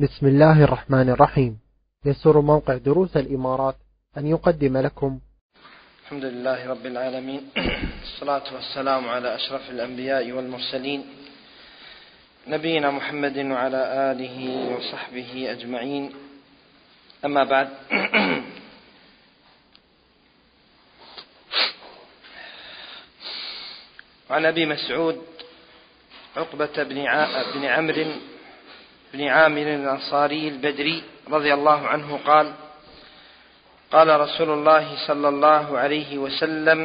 بسم الله الرحمن الرحيم. يسر موقع دروس الإمارات أن يقدم لكم الحمد لله رب العالمين، الصلاة والسلام على أشرف الأنبياء والمرسلين نبينا محمد وعلى آله وصحبه أجمعين، أما بعد. عن أبي مسعود عقبة بن عمرو بن عامر الأنصاري البدري رضي الله عنه قال: قال رسول الله صلى الله عليه وسلم: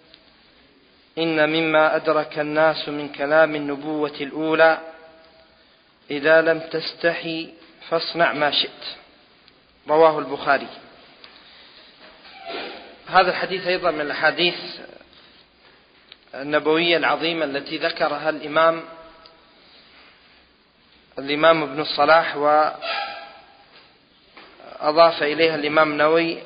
إن مما أدرك الناس من كلام النبوة الأولى إذا لم تستحي فاصنع ما شئت. رواه البخاري. هذا الحديث أيضا من الأحاديث النبوية العظيمة التي ذكرها الإمام ابن الصلاح، وأضاف إليها الإمام النووي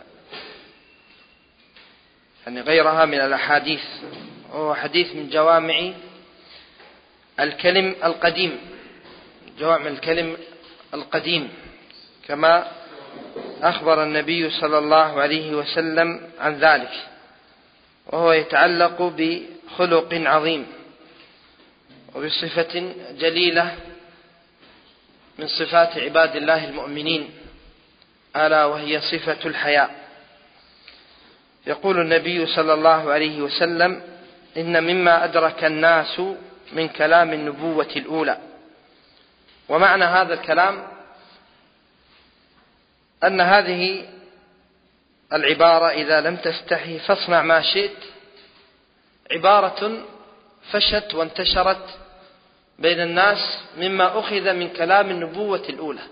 يعني غيرها من الأحاديث، وهو حديث من جوامع الكلم القديم، جوامع الكلم القديم، كما أخبر النبي صلى الله عليه وسلم عن ذلك، وهو يتعلق بخلق عظيم وبصفة جليلة من صفات عباد الله المؤمنين، ألا وهي صفة الحياء. يقول النبي صلى الله عليه وسلم: إن مما أدرك الناس من كلام النبوة الأولى. ومعنى هذا الكلام أن هذه العبارة إذا لم تستحي فاصنع ما شئت عبارة فشت وانتشرت بين الناس مما أخذ من كلام النبوة الأولى،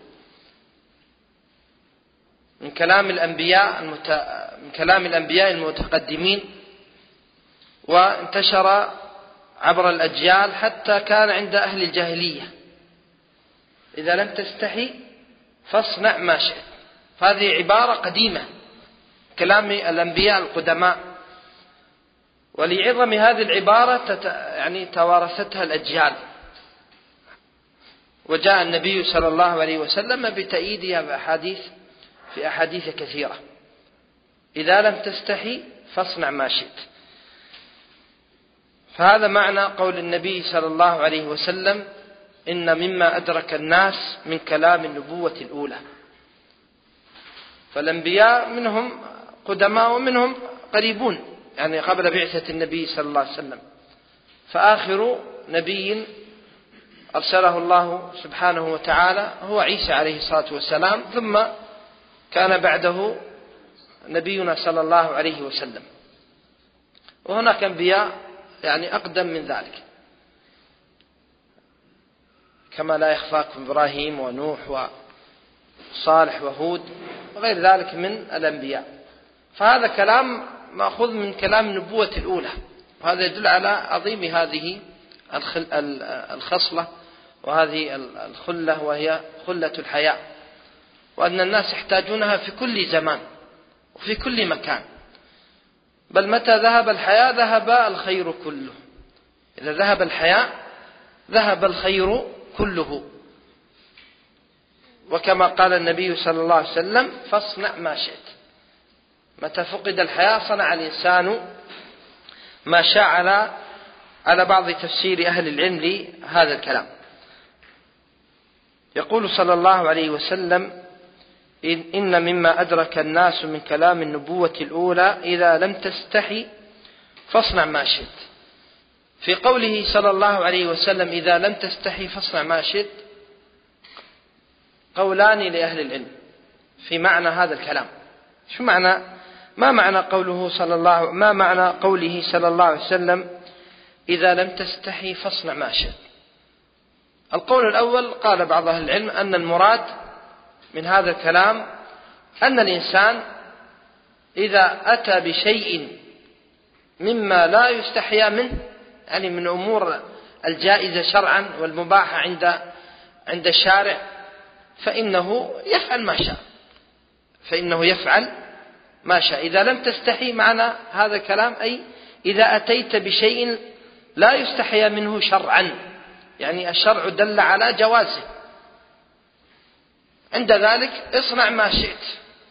من كلام الأنبياء المتقدمين، وانتشر عبر الأجيال حتى كان عند أهل الجاهلية: إذا لم تستحي فاصنع ما شئت. هذه عبارة قديمة، كلام الأنبياء القدماء، ولعظم هذه العبارة توارثتها الأجيال، وجاء النبي صلى الله عليه وسلم بتأييدها في أحاديث كثيرة: إذا لم تستحي فاصنع ما شئت. فهذا معنى قول النبي صلى الله عليه وسلم: إن مما أدرك الناس من كلام النبوة الأولى. فالأنبياء منهم قدماء ومنهم قريبون، يعني قبل بعثة النبي صلى الله عليه وسلم، فآخر نبي أرسله الله سبحانه وتعالى هو عيسى عليه الصلاة والسلام، ثم كان بعده نبينا صلى الله عليه وسلم، وهناك أنبياء أقدم من ذلك، كما لا يخفاكم إبراهيم ونوح وصالح وهود وغير ذلك من الأنبياء. فهذا كلام مأخوذ من كلام النبوة الأولى، وهذا يدل على عظيم هذه الخصلة وهذه الخلة، وهي خلة الحياء، وأن الناس يحتاجونها في كل زمان وفي كل مكان، بل متى ذهب الحياء ذهب الخير كله. إذا ذهب الحياء ذهب الخير كله، وكما قال النبي صلى الله عليه وسلم: فاصنع ما شئت. متى فقد الحياء صنع الإنسان ما شاء، على بعض تفسير أهل العلم لهذا الكلام. يقول صلى الله عليه وسلم: إن مما أدرك الناس من كلام النبوة الأولى إذا لم تستحي فاصنع ما شئت. في قوله صلى الله عليه وسلم: إذا لم تستحي فاصنع ما شئت، قولان لأهل العلم في معنى هذا الكلام. ما معنى قوله صلى الله عليه وسلم: إذا لم تستحي فاصنع ما شئت؟ القول الأول قال بعض أهل العلم أن المراد من هذا الكلام أن الإنسان إذا أتى بشيء مما لا يستحيا منه، يعني من أمور الجائزة شرعا والمباحة عند الشارع، فإنه يفعل ما شاء. إذا لم تستحي، معنى هذا الكلام أي إذا أتيت بشيء لا يستحيا منه شرعا، يعني الشرع دل على جوازه، عند ذلك اصنع ما شئت،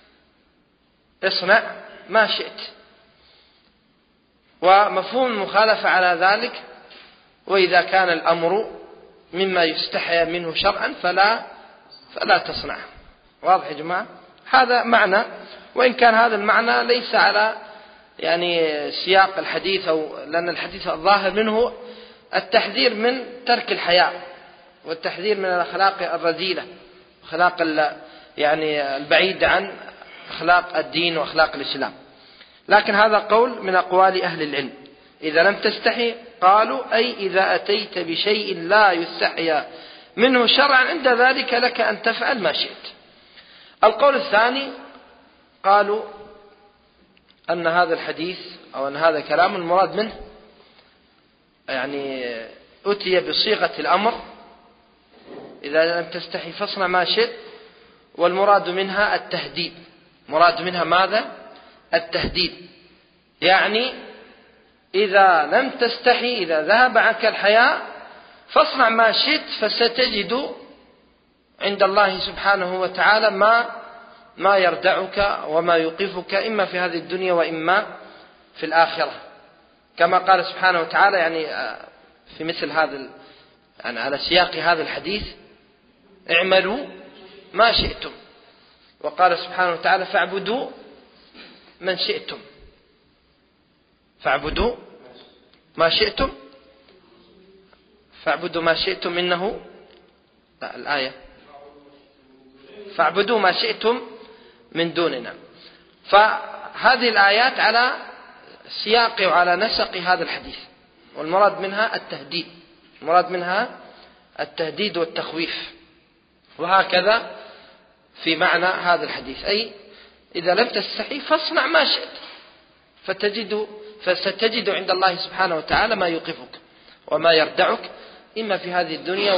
اصنع ما شئت. ومفهوم المخالفة على ذلك: وإذا كان الأمر مما يستحيا منه شرعا فلا تصنعه. واضح يا جماعة؟ هذا معنى، وإن كان هذا المعنى ليس على سياق الحديث، لأن الحديث الظاهر منه التحذير من ترك الحياء والتحذير من الأخلاق الرذيلة، أخلاق البعيد عن أخلاق الدين وأخلاق الإسلام. لكن هذا قول من أقوال أهل العلم: إذا لم تستحي، قالوا أي إذا أتيت بشيء لا يستحيا منه شرعا، عند ذلك لك أن تفعل ما شئت. القول الثاني قالوا أن هذا الحديث أو أن هذا كلام المراد منه أتي بصيغة الأمر: إذا لم تستحي فاصنع ما شئت، والمراد منها التهديد. مراد منها ماذا؟ التهديد. إذا لم تستحي، إذا ذهب عنك الحياء، فاصنع ما شئت، فستجد عند الله سبحانه وتعالى ما يردعك وما يوقفك، إما في هذه الدنيا وإما في الآخرة، كما قال سبحانه وتعالى في مثل هذا على سياق هذا الحديث: اعملوا ما شئتم. وقال سبحانه وتعالى: فاعبدوا من شئتم، فاعبدوا ما شئتم، فاعبدوا ما شئتم إنه، لا الآية فاعبدوا ما شئتم من دوننا. فهذه الآيات على سياق وعلى نسق هذا الحديث، والمراد منها التهديد، المراد منها التهديد والتخويف. وهكذا في معنى هذا الحديث، أي إذا لم تستحي فاصنع ما شئت، فستجد عند الله سبحانه وتعالى ما يوقفك وما يردعك، إما في هذه الدنيا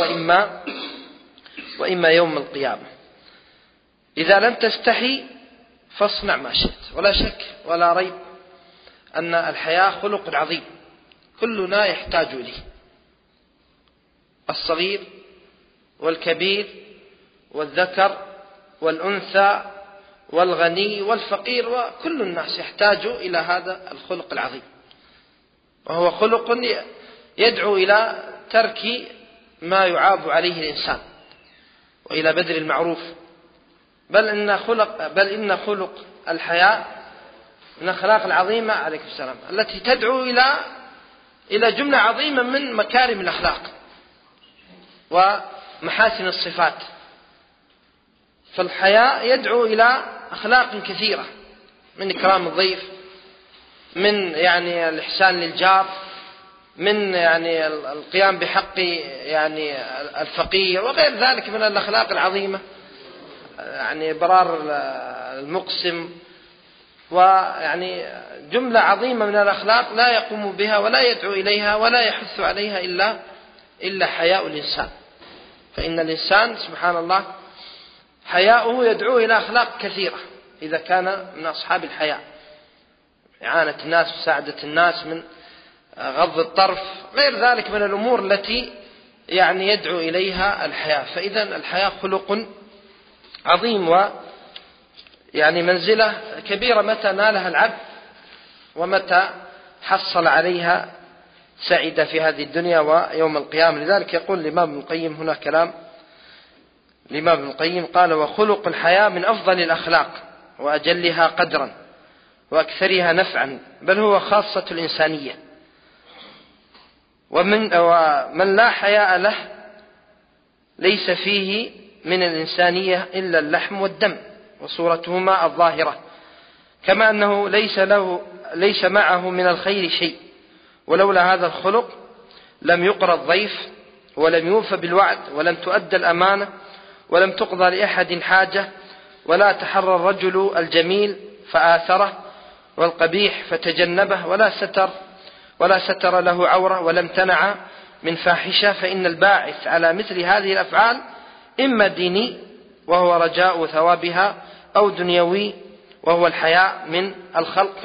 وإما يوم القيامة. إذا لم تستحي فاصنع ما شئت. ولا شك ولا ريب أن الحياة خلق عظيم كلنا يحتاج إليه، الصغير والكبير والذكر والأنثى والغني والفقير، وكل الناس يحتاج إلى هذا الخلق العظيم، وهو خلق يدعو إلى ترك ما يعاب عليه الإنسان وإلى بذل المعروف. بل إن خلق الحياء من الأخلاق العظيمة عليكم السلام التي تدعو إلى جملة عظيمة من مكارم الأخلاق ومحاسن الصفات. فالحياء يدعو إلى أخلاق كثيرة، من إكرام الضيف، من الإحسان للجار، من القيام بحق الفقير، وغير ذلك من الأخلاق العظيمة، برار المقسم، جملة عظيمة من الأخلاق لا يقوم بها ولا يدعو إليها ولا يحث عليها إلا حياء الإنسان. فإن الإنسان سبحان الله حياؤه يدعو إلى أخلاق كثيرة إذا كان من أصحاب الحياء: إعانة الناس، مساعدة الناس، من غض الطرف، غير ذلك من الأمور التي يدعو إليها الحياء. فإذا الحياء خلق عظيم منزلة كبيرة متى نالها العبد ومتى حصل عليها سعيد في هذه الدنيا ويوم القيامة. لذلك يقول الإمام ابن القيم هنا كلام الإمام ابن القيم قال: وخلق الحياء من أفضل الأخلاق وأجلها قدرا وأكثرها نفعا، بل هو خاصة الإنسانية. ومن لا حياء له ليس فيه من الإنسانية إلا اللحم والدم وصورتهما الظاهرة، كما أنه ليس معه من الخير شيء. ولولا هذا الخلق لم يقرى الضيف، ولم يوفى بالوعد، ولم تؤدى الأمانة، ولم تقضى لأحد حاجة، ولا تحرى الرجل الجميل فآثره والقبيح فتجنبه، ولا ستر له عورة، ولم تنع من فاحشة. فإن الباعث على مثل هذه الأفعال إما ديني وهو رجاء ثوابها، أو دنيوي وهو الحياء من الخلق،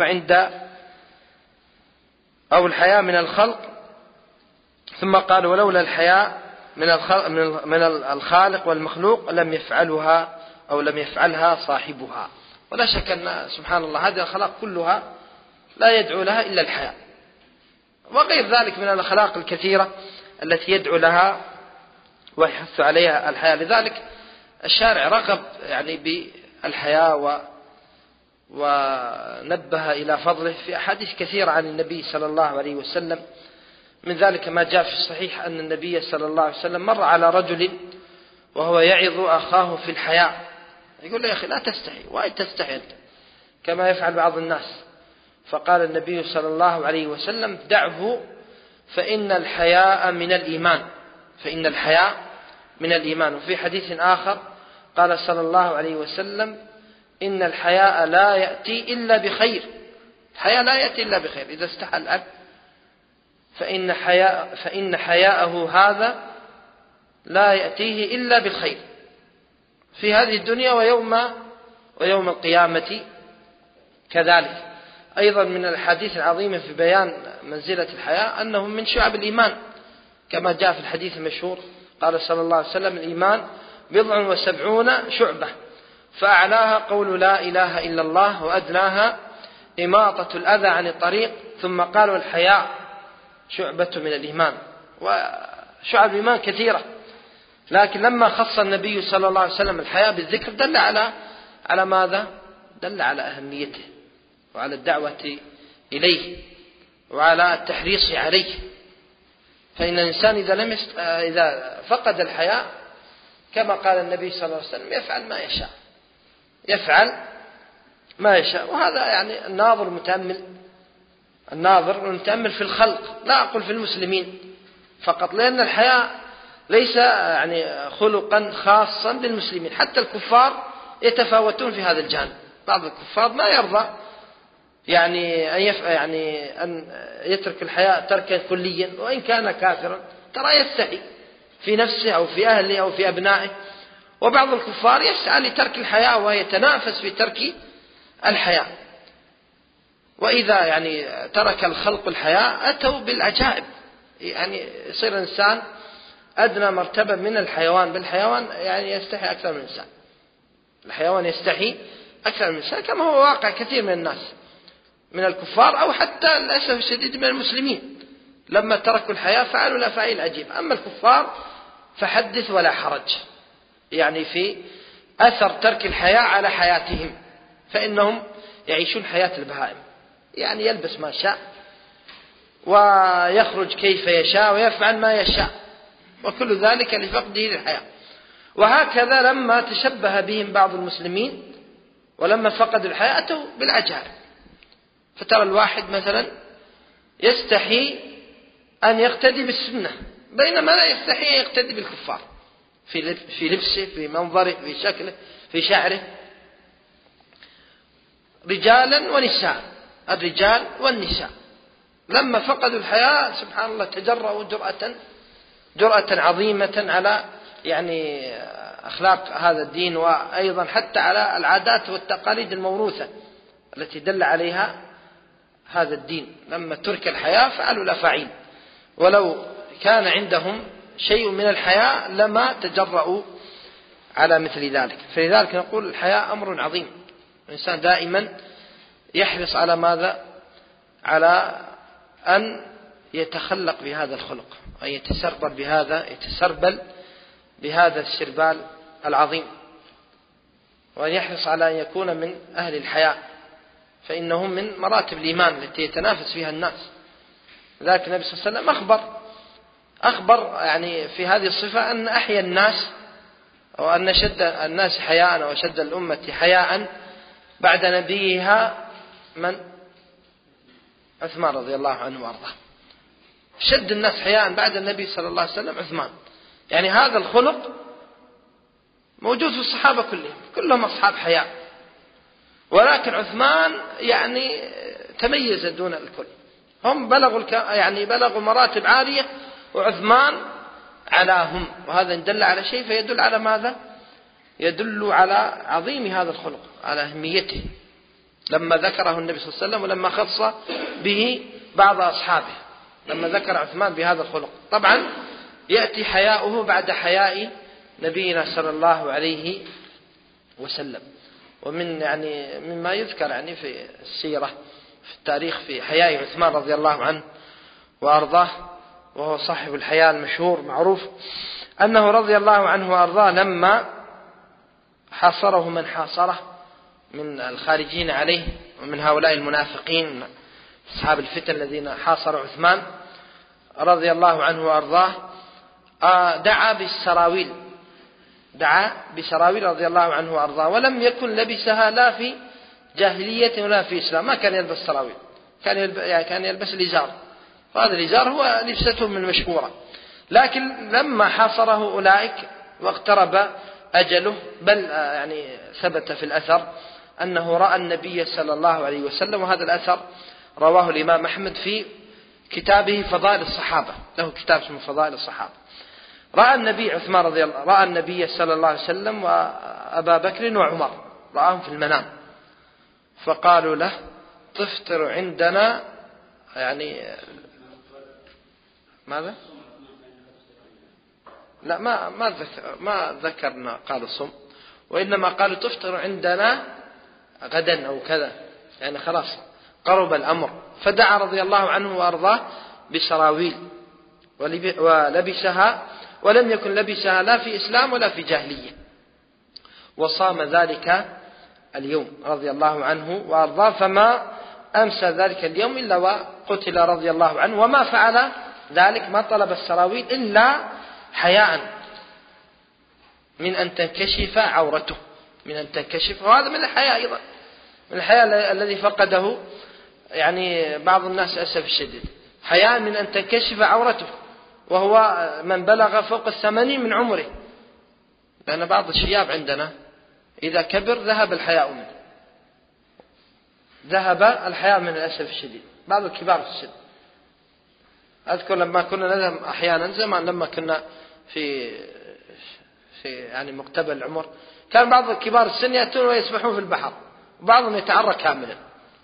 أو الحياء من الخلق. ثم قال: ولولا الحياء من الخالق والمخلوق لم يفعلها أو لم يفعلها صاحبها. ولا شك أن سبحان الله هذه الأخلاق كلها لا يدعو لها إلا الحياء، وغير ذلك من الأخلاق الكثيرة التي يدعو لها ويحث عليها الحياء. لذلك الشارع رغب يعني بالحياء ونبه إلى فضله في أحاديث كثيرة عن النبي صلى الله عليه وسلم. من ذلك ما جاء في الصحيح أن النبي صلى الله عليه وسلم مر على رجل وهو يعظ أخاه في الحياء، يقول له: يا أخي لا تستحي، وأين تستحي أنت كما يفعل بعض الناس؟ فقال النبي صلى الله عليه وسلم: دعه فإن الحياء من الإيمان، فإن الحياء من الإيمان. وفي حديث آخر قال صلى الله عليه وسلم: إن الحياء لا يأتي إلا بخير. الحياء لا يأتي إلا بخير. إذا استحى الأب فإن حياءه هذا لا يأتيه إلا بالخير في هذه الدنيا ويوم القيامة كذلك. أيضا من الحديث العظيمة في بيان منزلة الحياء أنه من شعب الإيمان، كما جاء في الحديث المشهور قال صلى الله عليه وسلم: الإيمان 70 شعبة، فأعلاها قول لا إله إلا الله، وأدناها إماطة الأذى عن الطريق، ثم قالوا: الحياء شعبة من الإيمان. وشعب الإيمان كثيرة، لكن لما خص النبي صلى الله عليه وسلم الحياء بالذكر دل على ماذا؟ دل على أهميته وعلى الدعوة إليه وعلى التحريص عليه. فإن الإنسان إذا فقد الحياء كما قال النبي صلى الله عليه وسلم يفعل ما يشاء. وهذا يعني الناظر المتأمل في الخلق، لا أقول في المسلمين فقط، لأن الحياء ليس يعني خلقا خاصا بالمسلمين، حتى الكفار يتفاوتون في هذا الجانب. بعض الكفار ما يرضى أن يترك الحياء تركا كليا، وإن كان كافرا ترى يستحي في نفسه أو في أهله أو في أبنائه. وبعض الكفار يسعى لترك الحياء ويتنافس في ترك الحياء. وإذا ترك الخلق الحياء أتوا بالعجائب، يصير الإنسان أدنى مرتبة من الحيوان، بالحيوان يستحي أكثر من الإنسان، الحيوان يستحي أكثر من الإنسان، كما هو واقع كثير من الناس من الكفار أو حتى للأسف الشديد من المسلمين، لما تركوا الحياة فعلوا الأفعال عجيب. أما الكفار فحدث ولا حرج في أثر ترك الحياة على حياتهم، فإنهم يعيشون حياة البهائم، يلبس ما شاء ويخرج كيف يشاء ويفعل ما يشاء، وكل ذلك لفقده للحياة. وهكذا لما تشبه بهم بعض المسلمين ولما فقدوا الحياة أتوا بالعجائب. فترى الواحد مثلا يستحي أن يقتدي بالسنة، بينما لا يستحي أن يقتدي بالكفار في لبسه، في منظره، في شكله، في شعره، رجالا ونساء، الرجال والنساء لما فقدوا الحياة سبحان الله تجرؤوا جرأة عظيمة على أخلاق هذا الدين، وأيضا حتى على العادات والتقاليد الموروثة التي دل عليها هذا الدين. لما ترك الحياة فعلوا الأفاعيل، ولو كان عندهم شيء من الحياة لما تجرؤوا على مثل ذلك. فلذلك نقول الحياة أمر عظيم، الإنسان دائما يحرص على ماذا؟ على أن يتخلق بهذا الخلق، أن يتسربل بهذا السربال العظيم، وأن يحرص على أن يكون من أهل الحياء، فإنهم من مراتب الإيمان التي يتنافس فيها الناس. لذلك النبي صلى الله عليه وسلم أخبر في هذه الصفة أن أحيا الناس، أو أن شد الناس حياء أو شد الأمة حياء بعد نبيها من؟ عثمان رضي الله عنه وارضاه. شد الناس حياء بعد النبي صلى الله عليه وسلم عثمان. هذا الخلق موجود في الصحابة كلهم أصحاب حياء، ولكن عثمان تميز دون الكل. هم بلغوا مراتب عالية وعثمان علاهم، وهذا يدل على شيء، فيدل على ماذا؟ يدل على عظيم هذا الخلق، على أهميته لما ذكره النبي صلى الله عليه وسلم، ولما خص به بعض أصحابه، لما ذكر عثمان بهذا الخلق. طبعا يأتي حياؤه بعد حياء نبينا صلى الله عليه وسلم. ومن يعني مما يذكر يعني في السيرة في التاريخ في حياء عثمان رضي الله عنه وأرضاه، وهو صاحب الحياء المشهور معروف، أنه رضي الله عنه وأرضاه لما حاصره من حاصره من الخارجين عليه ومن هؤلاء المنافقين أصحاب الفتن الذين حاصروا عثمان رضي الله عنه وأرضاه، دعا بسراويل رضي الله عنه وأرضاه، ولم يكن لبسها لا في جاهلية ولا في إسلام، ما كان يلبس سراويل، كان يلبس الإزار، وهذا الإزار هو لبستهم المشهورة. لكن لما حاصره أولئك واقترب أجله، بل يعني ثبت في الأثر أنه رأى النبي صلى الله عليه وسلم، وهذا الأثر رواه الإمام أحمد في كتابه فضائل الصحابة، له كتاب اسمه فضائل الصحابة. رأى النبي صلى الله عليه وسلم وأبا بكر وعمر، رآهم في المنام، فقالوا له تفطر عندنا، يعني ماذا؟ لا ما ذكرنا قالوا صم، وإنما قالوا تفطر عندنا غدا أو كذا، يعني خلاص قرب الأمر. فدعا رضي الله عنه وأرضاه بسراويل ولبسها، ولم يكن لبسها لا في إسلام ولا في جاهلية، وصام ذلك اليوم رضي الله عنه وأرضاه، فما أمسى ذلك اليوم إلا وقتل رضي الله عنه. وما فعل ذلك، ما طلب السراويل إلا حياء من أن تنكشف عورته، وهذا من الحياء أيضا، من الحياء الذي فقده يعني بعض الناس أسف الشديد، حياء من أن تنكشف عورته، وهو من بلغ فوق 80 من عمره، لأن بعض الشياب عندنا إذا كبر ذهب الحياء من الأسف الشديد، بعض الكبار في السن. أذكر لما كنا نذهب أحيانا زمان، لما كنا في يعني مقتبل العمر، كان بعض الكبار السن يأتون ويسبحون في البحر، وبعضهم يتعرى كاملا.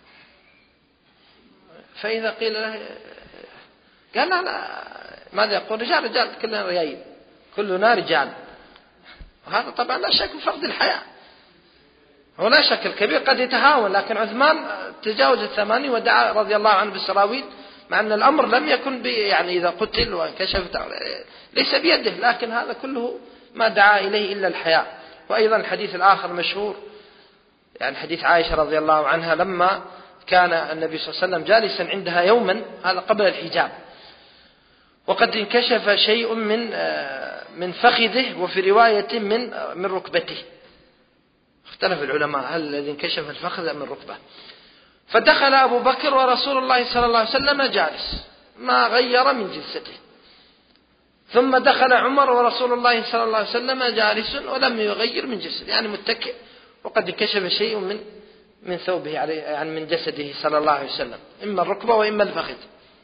فإذا قيل له، قال لا ماذا يقول؟ رجال كلنا رجال، كلنا رجال. وهذا طبعا لا شك بفقد الحياة، ولا شك الكبير قد يتهاون، لكن عثمان تجاوز 80 ودعا رضي الله عنه بالسراويل، مع أن الأمر لم يكن يعني إذا قتل وانكشفت ليس بيده، لكن هذا كله ما دعا إليه إلا الحياء. وأيضا الحديث الآخر مشهور، يعني حديث عائشة رضي الله عنها لما كان النبي صلى الله عليه وسلم جالسا عندها يوما، هذا قبل الحجاب، وقد انكشف شيء من فخذه، وفي رواية من ركبته، اختلف العلماء هل الذي انكشف الفخذ من ركبه. فدخل أبو بكر ورسول الله صلى الله عليه وسلم جالس، ما غير من جلسته، ثم دخل عمر ورسول الله صلى الله عليه وسلم جالس ولم يغير من جلسته، يعني متكئ، وقد انكشف شيء من ثوبه عليه، يعني من جسده صلى الله عليه وسلم، إما الركبة وإما الفخذ.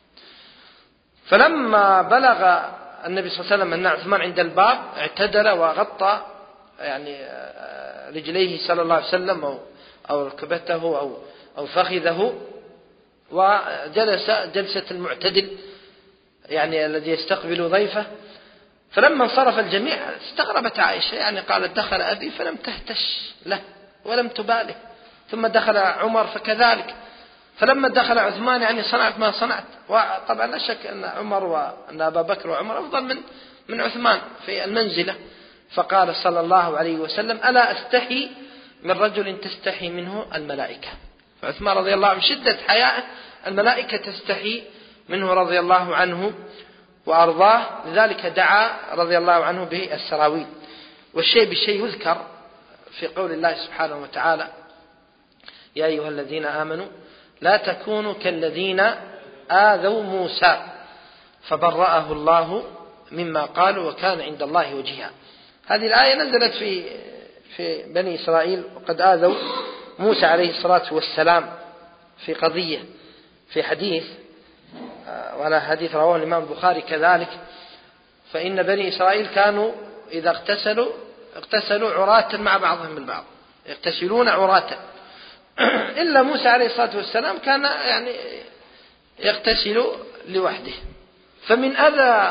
فلما بلغ النبي صلى الله عليه وسلم أن عثمان عند الباب، اعتدل وغطى يعني رجليه صلى الله عليه وسلم أو ركبته أو فخذه، وجلس جلسة المعتدل، يعني الذي يستقبل ضيفه. فلما انصرف الجميع استغربت عائشة، يعني قالت دخل أبي فلم تهتش له ولم تباله، ثم دخل عمر فكذلك، فلما دخل عثمان يعني صنعت ما صنعت. وطبعا لا شك أن عمر وأن أبا بكر وعمر أفضل من عثمان في المنزلة. فقال صلى الله عليه وسلم ألا أستحي من رجل تستحي منه الملائكة. فعثمان رضي الله عنه شدة حياء الملائكة تستحي منه رضي الله عنه وأرضاه، لذلك دعا رضي الله عنه بالسراويل. والشيء بالشيء يذكر في قول الله سبحانه وتعالى يا أيها الذين آمنوا لا تكونوا كالذين آذوا موسى فبرأه الله مما قالوا وكان عند الله وجيها. هذه الآية نزلت في بني إسرائيل، وقد آذوا موسى عليه الصلاة والسلام في قضية، في حديث، ولا حديث رواه الإمام البخاري كذلك، فإن بني إسرائيل كانوا إذا اغتسلوا عراة مع بعضهم البعض، يغتسلون عراة، إلا موسى عليه الصلاة والسلام كان يعني يغتسل لوحده. فمن أذى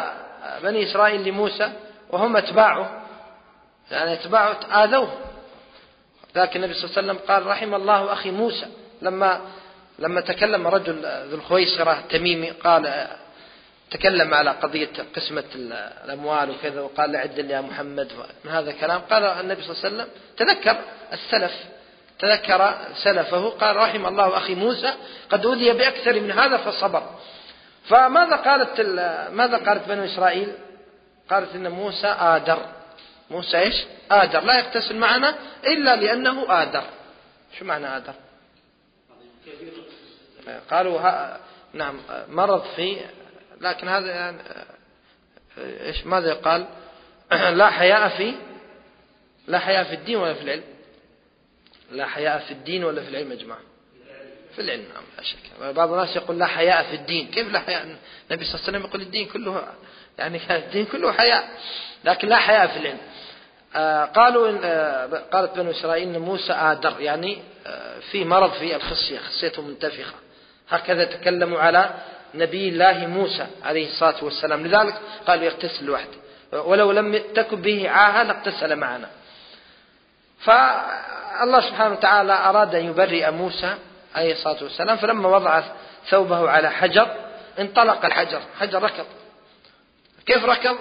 بني إسرائيل لموسى وهم أتباعه، يعني أتباعه آذوه. ذاك النبي صلى الله عليه وسلم قال رحم الله أخي موسى، لما تكلم رجل ذو الخويصرة التميمي، قال تكلم على قضية قسمة الأموال وكذا، وقال عد يا محمد من هذا الكلام، قال النبي صلى الله عليه وسلم تذكر السلف، تذكر سلفه، قال رحم الله أخي موسى قد أوذي بأكثر من هذا فصبر. فماذا قالت بنو إسرائيل؟ قالت إن موسى آدر. موسى إيش؟ آدر، لا يغتسل معنا إلا لأنه آدر. شو معنى آدر؟ قالوا نعم مرض فيه، لكن هذا يعني إيش ماذا يقال؟ لا حياء في الدين ولا في العلم. لا حياء في الدين ولا في العلم يا جماعة؟ في العلم نعم لا شك. بعض الناس يقول لا حياء في الدين. كيف لا حياء؟ النبي صلى الله عليه وسلم يقول الدين كله، يعني الدين كله حياء، لكن لا حياء في العلم. قالت بنو إسرائيل إن موسى آدر، يعني في مرض في الخصية، خصيته منتفخة. هكذا تكلموا على نبي الله موسى عليه الصلاة والسلام، لذلك قالوا يغتسل لوحده، ولو لم تكن به عاهة لاغتسل معنا. فالله سبحانه وتعالى أراد أن يبرئ موسى عليه الصلاة والسلام، فلما وضع ثوبه على حجر انطلق الحجر، حجر ركض. كيف ركض؟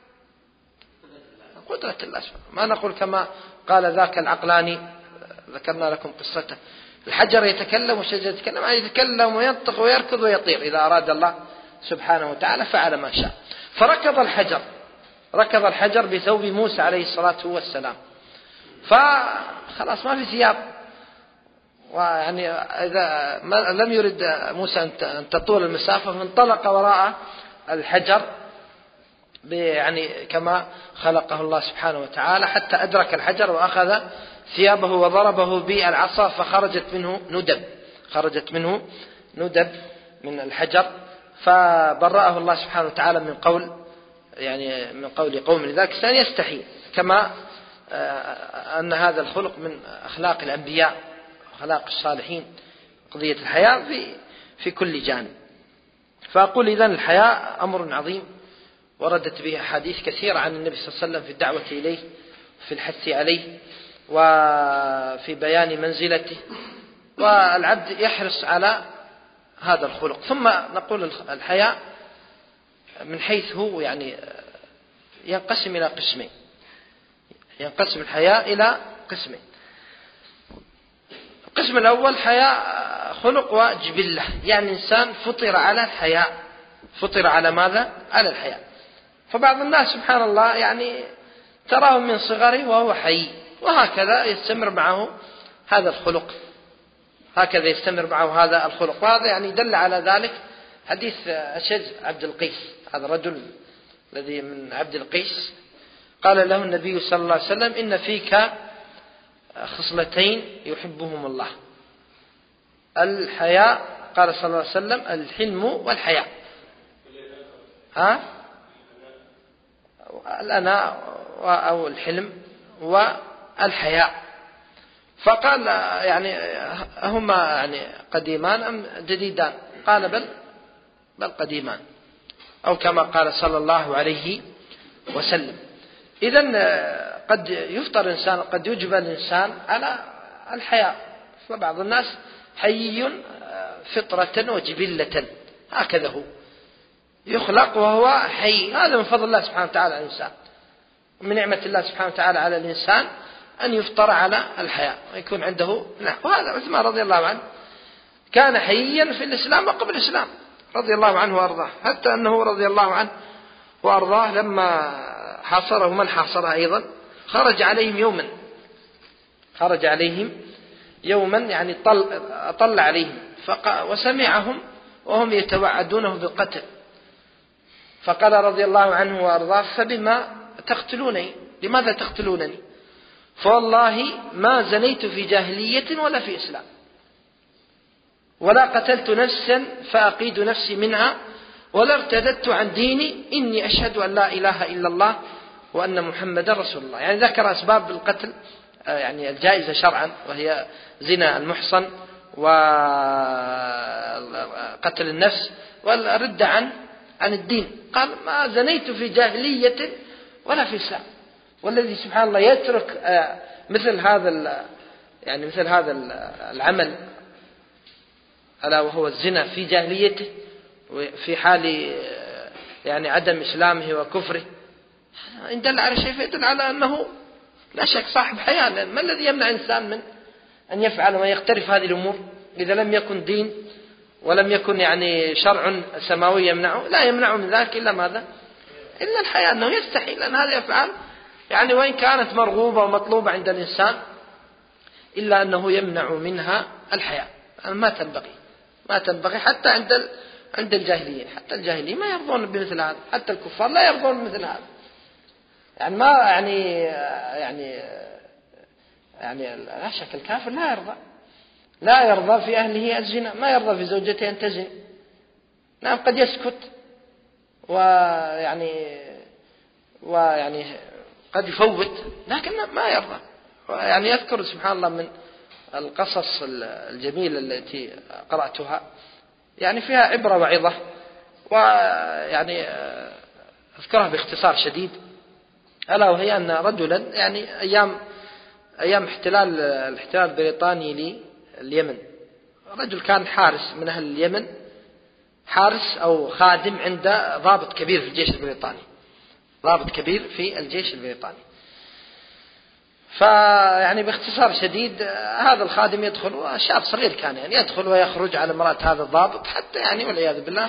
قدرة الله سبحانه، ما نقول كما قال ذاك العقلاني، ذكرنا لكم قصته، الحجر يتكلم والشجر يتكلم، يتكلم وينطق ويركض ويطير، إذا أراد الله سبحانه وتعالى فعل ما شاء. فركض الحجر بثوب موسى عليه الصلاة والسلام، فخلاص ما في ثياب، ويعني إذا لم يرد موسى أن تطول المسافة، فانطلق وراء الحجر يعني كما خلقه الله سبحانه وتعالى، حتى أدرك الحجر وأخذ ثيابه وضربه بالعصا، فخرجت منه ندب من الحجر، فبرأه الله سبحانه وتعالى من قول قوم. لذلك الإنسان يستحي، كما أن هذا الخلق من أخلاق الأنبياء أخلاق الصالحين، قضية الحياء في كل جانب. فأقول إذن الحياء أمر عظيم، وردت به أحاديث كثيرة عن النبي صلى الله عليه وسلم في الدعوة إليه، في الحث عليه، وفي بيان منزلته، والعبد يحرص على هذا الخلق. ثم نقول الحياء من حيث هو يعني ينقسم إلى قسمين، ينقسم الحياء إلى قسمين. القسم الأول حياء خلق وجبلة، يعني إنسان فطر على الحياء. فطر على ماذا؟ على الحياء. فبعض الناس سبحان الله يعني تراه من صغره وهو حي، وهكذا يستمر معه هذا الخلق، وهذا يعني دل على ذلك حديث أشج عبد القيس، هذا الرجل الذي من عبد القيس، قال له النبي صلى الله عليه وسلم إن فيك خصلتين يحبهم الله، الحياء، قال صلى الله عليه وسلم الحلم والحياء. الأناء أو الحلم والحياء. فقال يعني هما يعني قديمان أم جديدان؟ قال بل قديمان، أو كما قال صلى الله عليه وسلم. إذن قد يفطر الإنسان، قد يجبل الإنسان على الحياء، فبعض الناس حيي فطرة وجبلة، هكذا هو يخلق وهو حي. هذا من فضل الله سبحانه وتعالى على الإنسان، ومن نعمة الله سبحانه وتعالى على الإنسان أن يفطر على الحياء ويكون عنده نعم. وهذا عثمان رضي الله عنه كان حييا في الإسلام وقبل الإسلام رضي الله عنه وأرضاه، حتى أنه رضي الله عنه وأرضاه لما حاصره من حاصره أيضا خرج عليهم يوما يعني طل عليهم وسمعهم وهم يتوعدونه بالقتل، فقال رضي الله عنه وأرضاه فبما تقتلونني؟ لماذا تقتلونني؟ فوالله ما زنيت في جاهلية ولا في إسلام، ولا قتلت نفسا فأقيد نفسي منها، ولا ارتددت عن ديني، إني أشهد أن لا إله إلا الله وأن محمد رسول الله. يعني ذكر أسباب القتل يعني الجائزة شرعا، وهي زنا المحصن وقتل النفس والردة عن عن الدين. قال ما زنيت في جاهلية ولا في إسلام. والذي سبحان الله يترك مثل هذا العمل ألا وهو الزنا في جاهليته وفي حال يعني عدم إسلامه وكفره، إن دل على شيء فيدل على أنه لا شك صاحب حياة. لأن ما الذي يمنع إنسان من أن يفعل ويقترف هذه الأمور إذا لم يكن دين ولم يكن يعني شرع سماوي يمنعه؟ لا يمنع من ذلك إلا ماذا؟ إلا الحياة، أنه يستحيل أن هذه أفعال يعني وإن كانت مرغوبة ومطلوبة عند الإنسان إلا أنه يمنع منها الحياة. ما تنبغي حتى عند الجاهليين. حتى الجاهليين ما يرضون بمثل هذا، حتى الكفار لا يرضون بمثل هذا. يعني ما يعني لا شك الكافر لا يرضى في أهله الزنا، ما يرضى في زوجته أن تزن. نعم قد يسكت ويعني قد يفوت، لكن ما يرضى. يعني يذكر سبحان الله من القصص الجميلة التي قرأتها يعني فيها عبرة وعظة، ويعني أذكرها باختصار شديد. ألا وهي أن رجلا يعني أيام الاحتلال البريطاني لليمن، رجل كان حارس من أهل اليمن، حارس أو خادم عند ضابط كبير في الجيش البريطاني. فيعني باختصار شديد هذا الخادم يدخل، شاب صغير كان يعني يدخل ويخرج على امرأة هذا الضابط، حتى يعني والعياذ بالله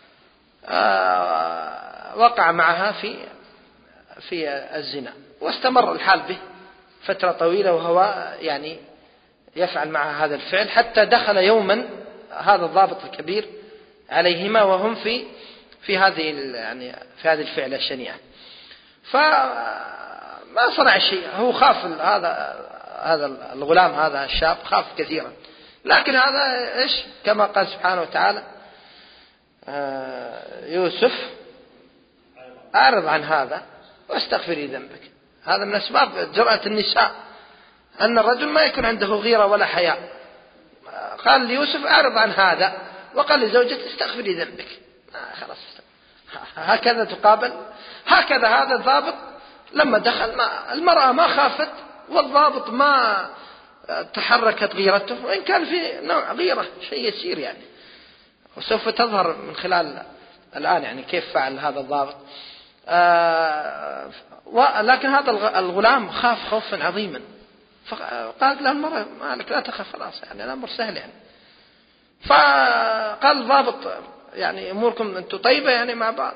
وقع معها في الزنا، واستمر الحال به فترة طويلة وهو يعني يفعل معها هذا الفعل، حتى دخل يوما هذا الضابط الكبير عليهما وهم في هذه الفعلة الشنيعة. فما صنع شيء، هو خاف هذا الغلام هذا الشاب خاف كثيرا، لكن هذا إيش كما قال سبحانه وتعالى يوسف أعرض عن هذا واستغفري ذنبك. هذا من أسباب جرأة النساء أن الرجل ما يكون عنده غيرة ولا حياء. قال ليوسف أعرض عن هذا، وقال لزوجته استغفري ذنبك. خلاص هكذا تقابل. هكذا هذا الضابط لما دخل المرأة ما خافت، والضابط ما تحركت غيرته، وإن كان في نوع غيرة شيء يسير يعني، وسوف تظهر من خلال الآن يعني كيف فعل هذا الضابط. لكن هذا الغلام خاف خوفا عظيما، فقالت له المرأة مالك لا تخاف، خلاص يعني الأمر سهل يعني. فقال الضابط يعني أموركم أنتم طيبة يعني مع بعض؟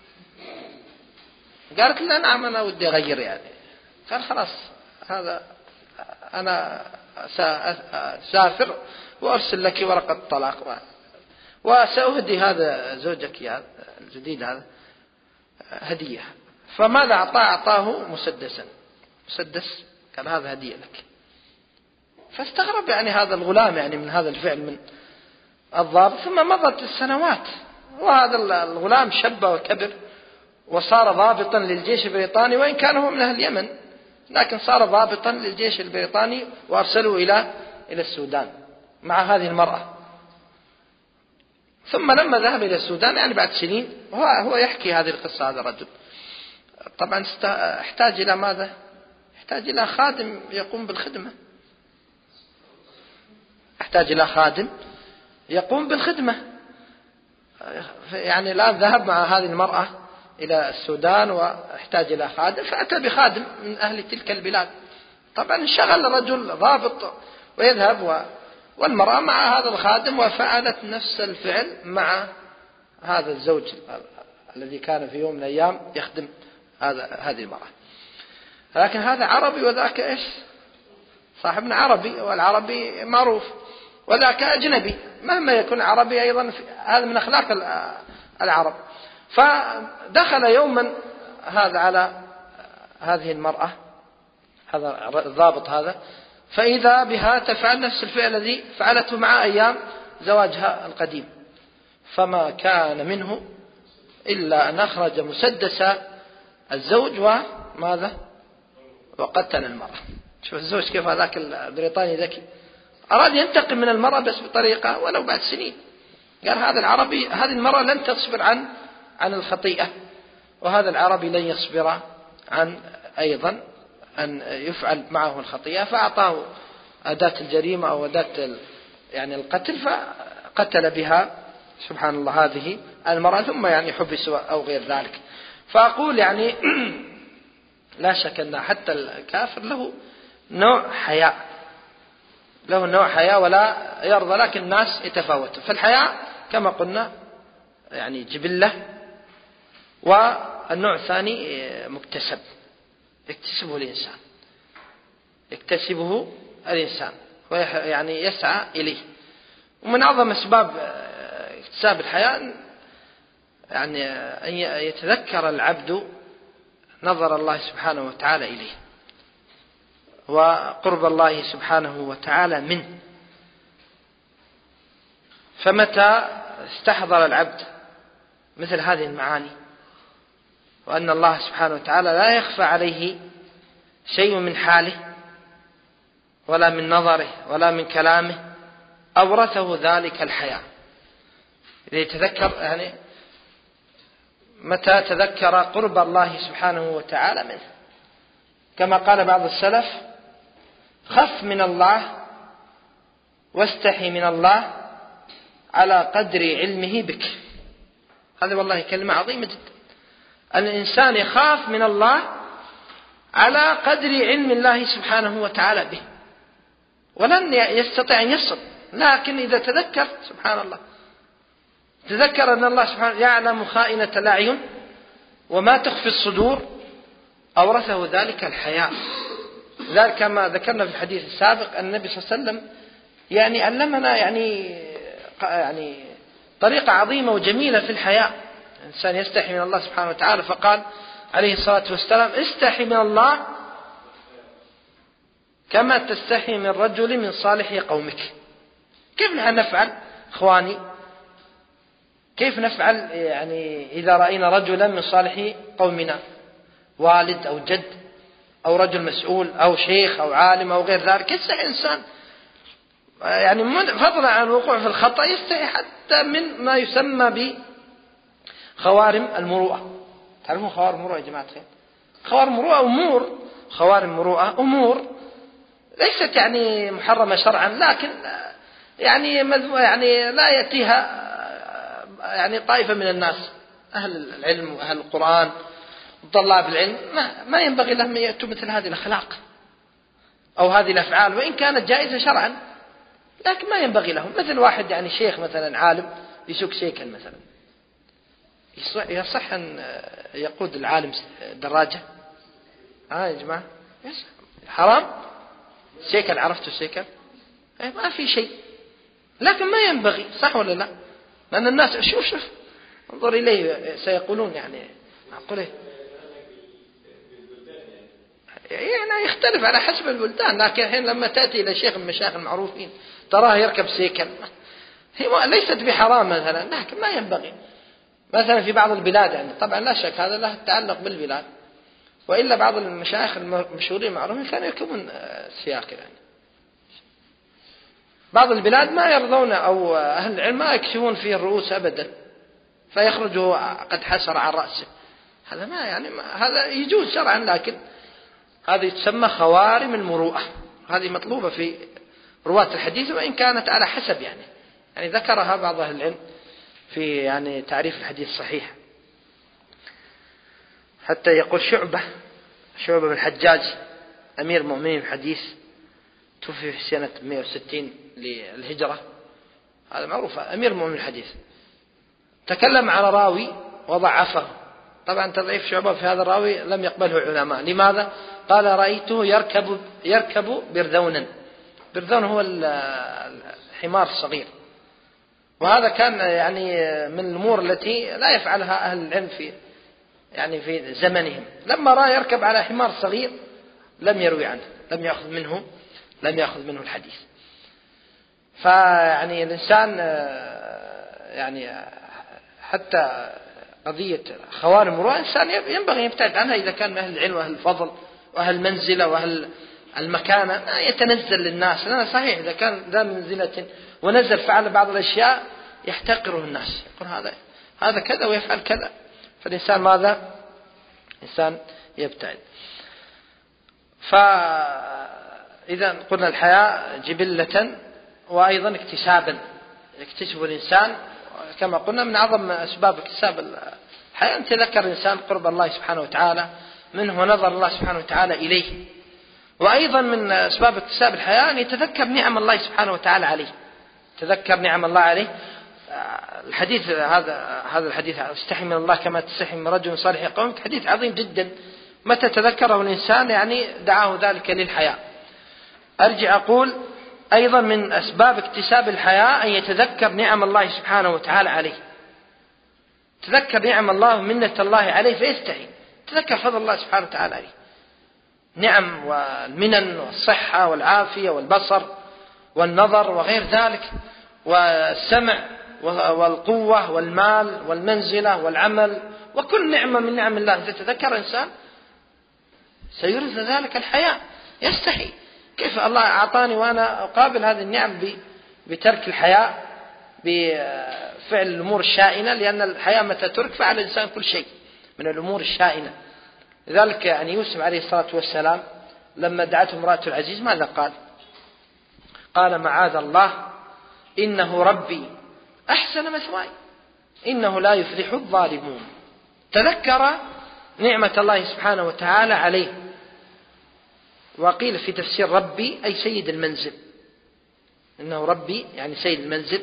قالت له نعم أنا ودي أغير يعني. قال خلاص هذا أنا سافر وأرسل لك ورقة طلاق، وسأهدي هذا زوجك الجديد هذا هدية. فماذا أعطاه مسدس، قال هذا هدية لك. فاستغرب يعني هذا الغلام يعني من هذا الفعل من الضابط. ثم مضت السنوات وهذا الغلام شب وكبر وصار ضابطا للجيش البريطاني، وإن كان هو من أهل اليمن لكن صار ضابطا للجيش البريطاني، وأرسلوا إلى السودان مع هذه المرأة. ثم لما ذهب إلى السودان يعني بعد سنين، هو يحكي هذه القصة هذا الرجل، طبعا احتاج إلى ماذا؟ احتاج إلى خادم يقوم بالخدمة، يعني الآن ذهب مع هذه المرأة إلى السودان واحتاج إلى خادم، فأتى بخادم من أهل تلك البلاد. طبعا انشغل الرجل ضابط ويذهب والمرأة مع هذا الخادم، وفعلت نفس الفعل مع هذا الزوج الذي كان في يوم من الأيام يخدم هذه المرأة. لكن هذا عربي وذاك إيش؟ صاحبنا عربي، والعربي معروف، وذاك أجنبي مهما يكون عربي أيضا، هذا من أخلاق العرب. فدخل يوما هذا على هذه المرأة، هذا الضابط هذا، فإذا بها تفعل نفس الفعل الذي فعلته مع أيام زواجها القديم. فما كان منه إلا أن أخرج مسدس الزوج وماذا؟ وقتل المرأة. شوف الزوج كيف هذاك البريطاني ذكي، أراد ينتقم من المرأة بس بطريقة ولو بعد سنين. قال هذا العربي، هذه المرأة لن تصبر عن عن الخطيئة، وهذا العربي لن يصبر عن أيضا أن يفعل معه الخطيئة، فأعطاه أداة الجريمة أو أداة يعني القتل، فقتل بها سبحان الله هذه المرأة، ثم يعني حبس أو غير ذلك. فأقول يعني لا شك أن حتى الكافر له نوع حياء، له نوع حياء ولا يرضى، لكن الناس يتفاوتون. فالحياء كما قلنا يعني جبلة، والنوع الثاني مكتسب يكتسبه الإنسان ويعني يسعى إليه. ومن أعظم أسباب اكتساب الحياء يعني أن يتذكر العبد نظر الله سبحانه وتعالى إليه وقرب الله سبحانه وتعالى منه. فمتى استحضر العبد مثل هذه المعاني، وأن الله سبحانه وتعالى لا يخفى عليه شيء من حاله ولا من نظره ولا من كلامه، أورثه ذلك الحياء. يتذكر يعني متى تذكر قرب الله سبحانه وتعالى منه، كما قال بعض السلف: خف من الله واستحي من الله على قدر علمه بك. هذا والله كلمة عظيمة جدا. الإنسان يخاف من الله على قدر علم الله سبحانه وتعالى به، ولن يستطيع أن يصل، لكن إذا تذكر سبحان الله، تذكر أن الله سبحانه يعلم خائنة الأعين وما تخفي الصدور، أورثه ذلك الحياء. ذلك كما ذكرنا في الحديث السابق أن النبي صلى الله عليه وسلم يعني علمنا يعني طريقة عظيمة وجميلة في الحياء. الإنسان يستحي من الله سبحانه وتعالى، فقال عليه الصلاة والسلام: استحي من الله كما تستحي من رجل من صالح قومك. كيف نفعل إخواني؟ كيف نفعل يعني إذا رأينا رجلا من صالح قومنا، والد أو جد أو رجل مسؤول أو شيخ أو عالم أو غير ذلك، يستحي الإنسان يعني فضلا عن الوقوع في الخطأ، يستحي حتى من ما يسمى بخوارم المروءة. تعرفون خوارم المروءة يا جماعة الخير؟ خوارم المروءة خوارم المروءة أمور ليست يعني محرمة شرعا، لكن يعني لا يأتيها يعني طائفة من الناس، أهل العلم وأهل القرآن وطلاب العلم ما ينبغي لهم يأتوا مثل هذه الأخلاق أو هذه الأفعال، وإن كانت جائزة شرعا، لكن ما ينبغي لهم. مثل واحد يعني شيخ مثلا عالم يسوق سيكل مثلا، يصح أن يقود العالم دراجة؟ يا جماعة حرام سيكل؟ عرفتوا سيكل؟ ما في شيء، لكن ما ينبغي، صح ولا لا؟ لأن الناس شوف انظر إليه سيقولون يعني أقول يعني يختلف على حسب البلدان، لكن الحين لما تأتي إلى شيخ من المشايخ المعروفين تراه يركب سيكل، هي ليست بحرام مثلا، لكن ما ينبغي. مثلا في بعض البلاد يعني طبعا لا شك هذا له تعلق بالبلاد، وإلا بعض المشايخ المشهورين المعروفين كانوا يركبون سياكل يعني. بعض البلاد ما يرضون أو أهل العلم ما يكشفون فيه الرؤوس أبدا، فيخرجوا قد حسر عن رأسه. هذا ما يعني هذا يجوز شرعا، لكن هذه تسمى خوارم المروءة، هذه مطلوبة في رواة الحديث، وإن كانت على حسب يعني ذكرها بعض أهل العلم في يعني تعريف الحديث الصحيح. حتى يقول شعبة بن الحجاج أمير المؤمنين الحديث، توفي في سنة 160 للهجرة، هذا معروف أمير المؤمنين الحديث، تكلم على راوي وضعفه. طبعا تضعيف شعبة في هذا الراوي لم يقبله العلماء. لماذا؟ قال: رأيته يركب برذونا. برذون هو الحمار الصغير، وهذا كان يعني من الأمور التي لا يفعلها أهل العلم في زمنهم. لما رأى يركب على حمار صغير لم يروي عنه، لم يأخذ منه الحديث. فيعني الإنسان يعني حتى قضية خوارم المروءة الإنسان ينبغي يبتعد عنها إذا كان من أهل العلم وأهل الفضل وأهل المنزلة وأهل المكانة، ما يتنزل للناس. لأن صحيح إذا كان ذا منزلة ونزل فعل بعض الأشياء يحتقره الناس، يقول هذا كذا ويفعل كذا. فالإنسان ماذا؟ إنسان يبتعد. فإذا قلنا الحياء جبلة وأيضا اكتسابا، يكتسب الإنسان كما قلنا من أعظم أسباب اكتساب الحياء أن يتذكر الإنسان قرب الله سبحانه وتعالى منه ونظر الله سبحانه وتعالى إليه. وأيضا من أسباب اكتساب الحياء أن يتذكر نعم الله سبحانه وتعالى عليه، تذكر نعم الله عليه. الحديث هذا الحديث استحي من الله كما تستحي من رجل صالح يقومك، حديث عظيم جدا، متى تذكره الإنسان يعني دعاه ذلك للحياء. أرجع أقول أيضا من أسباب اكتساب الحياء أن يتذكر نعم الله سبحانه وتعالى عليه، تذكر نعم الله ومنة الله عليه فيستحي، تذكر فضل الله سبحانه وتعالى عليه، نعم والمنن والصحة والعافية والبصر والنظر وغير ذلك والسمع والقوة والمال والمنزلة والعمل وكل نعمة من نعم الله. إذا تذكر الإنسان سيورث ذلك الحياء، يستحي كيف الله أعطاني وأنا أقابل هذه النعم بترك الحياء، بفعل الأمور الشائنة، لأن الحياء متى ترك فعل الإنسان كل شيء من الأمور الشائنة. لذلك يعني يوسف عليه الصلاة والسلام لما دعته امرأة العزيز ماذا قال؟ قال معاذ الله إنه ربي أحسن مثواي إنه لا يفلح الظالمون. تذكر نعمة الله سبحانه وتعالى عليه. وقيل في تفسير ربي أي سيد المنزل، إنه ربي يعني سيد المنزل.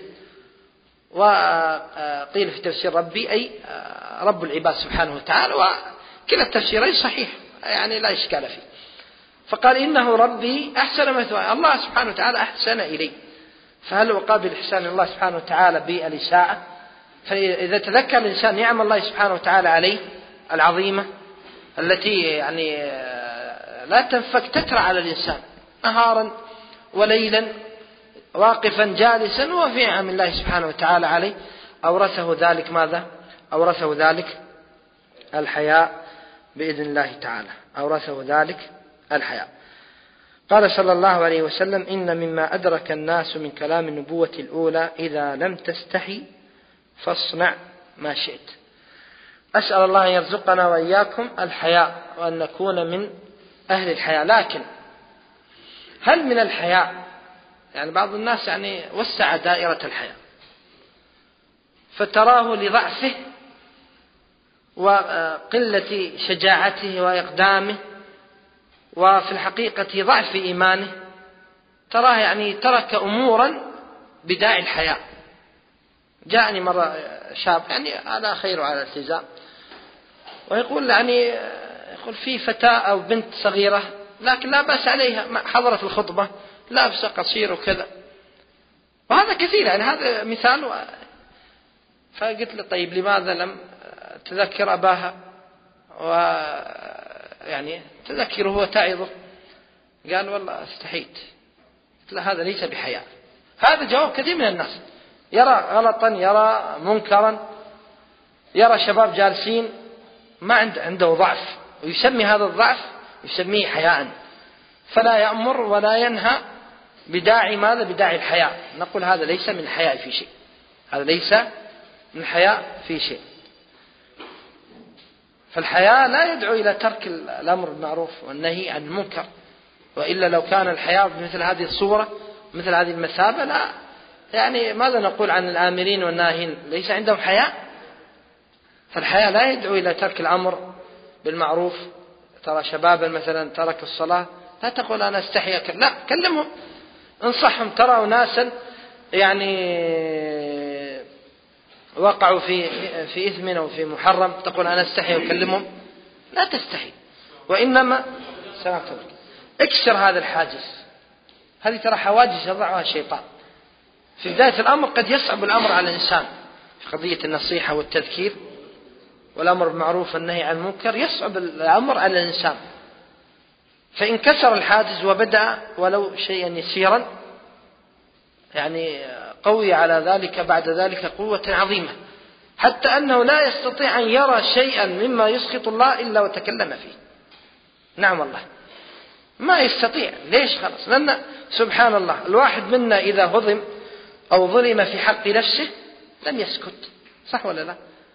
وقيل في تفسير ربي أي رب العباد سبحانه وتعالى، وكلا التفسيرين صحيح يعني لا إشكال فيه. فقال إنه ربي أحسن مثواي، الله سبحانه وتعالى أحسن إلي، فهل أقابل إحسان الله سبحانه وتعالى بالإساءة؟ فإذا تذكر الإنسان نعم الله سبحانه وتعالى عليه العظيمة التي يعني لا تنفك تترى على الإنسان نهارا وليلا واقفا جالسا وفي نعم الله سبحانه وتعالى عليه، أورثه ذلك ماذا؟ أورثه ذلك الحياء بإذن الله تعالى، أورثه ذلك الحياء. قال صلى الله عليه وسلم إن مما أدرك الناس من كلام النبوة الأولى إذا لم تستحي فاصنع ما شئت. أسأل الله أن يرزقنا وإياكم الحياء وأن نكون من أهل الحياء. لكن هل من الحياء يعني بعض الناس يعني وسع دائرة الحياء فتراه لضعفه وقلة شجاعته وإقدامه وفي الحقيقة ضعف إيمانه، تراه يعني ترك أمورا بداعي الحياء. جاءني مرة شاب يعني على خير وعلى التزام ويقول يعني يقول في فتاة أو بنت صغيرة لكن لا بأس عليها حضرت الخطبة لابسة قصير وكذا، وهذا كثير يعني هذا مثال. فقلت له طيب لماذا لم تذكر أباها ويعني تذكره وتعظه؟ قال والله استحيت. قلت له هذا ليس بحياء. هذا جواب كثير من الناس، يرى غلطا يرى منكرا يرى شباب جالسين ما عنده ضعف ويسمي هذا الضعف يسميه حياء، فلا يأمر ولا ينهى بداعي ماذا؟ بداعي الحياء. نقول هذا ليس من الحياء في شيء، هذا ليس من الحياء في شيء. فالحياء لا يدعو إلى ترك الأمر بالمعروف والنهي عن المنكر، وإلا لو كان الحياء بمثل هذه الصورة مثل هذه المثابة لا يعني ماذا نقول عن الآمرين والناهين؟ ليس عندهم حياء. فالحياء لا يدعو إلى ترك الأمر بالمعروف. ترى شبابا مثلا ترك الصلاة لا تقول أنا استحي لا، كلمهم انصحهم. ترى ناسا يعني وقعوا في إثم أو في محرم تقول أنا استحي وكلمهم؟ لا تستحي، وإنما اكسر هذا الحاجز. هذه ترى حواجز يضعها الشيطان. في بداية الأمر قد يصعب الأمر على الإنسان في قضية النصيحة والتذكير والأمر بالمعروف والنهي عن المنكر، يصعب الأمر على الإنسان. فإن كسر الحاجز وبدأ ولو شيئا يسيرا يعني قوي على ذلك بعد ذلك قوة عظيمة، حتى أنه لا يستطيع أن يرى شيئا مما يسخط الله إلا وتكلم فيه. نعم الله ما يستطيع. ليش؟ خلاص لأن سبحان الله الواحد منا إذا هضم أو ظلم في حق نفسه لم يسكت، صح ولا لا؟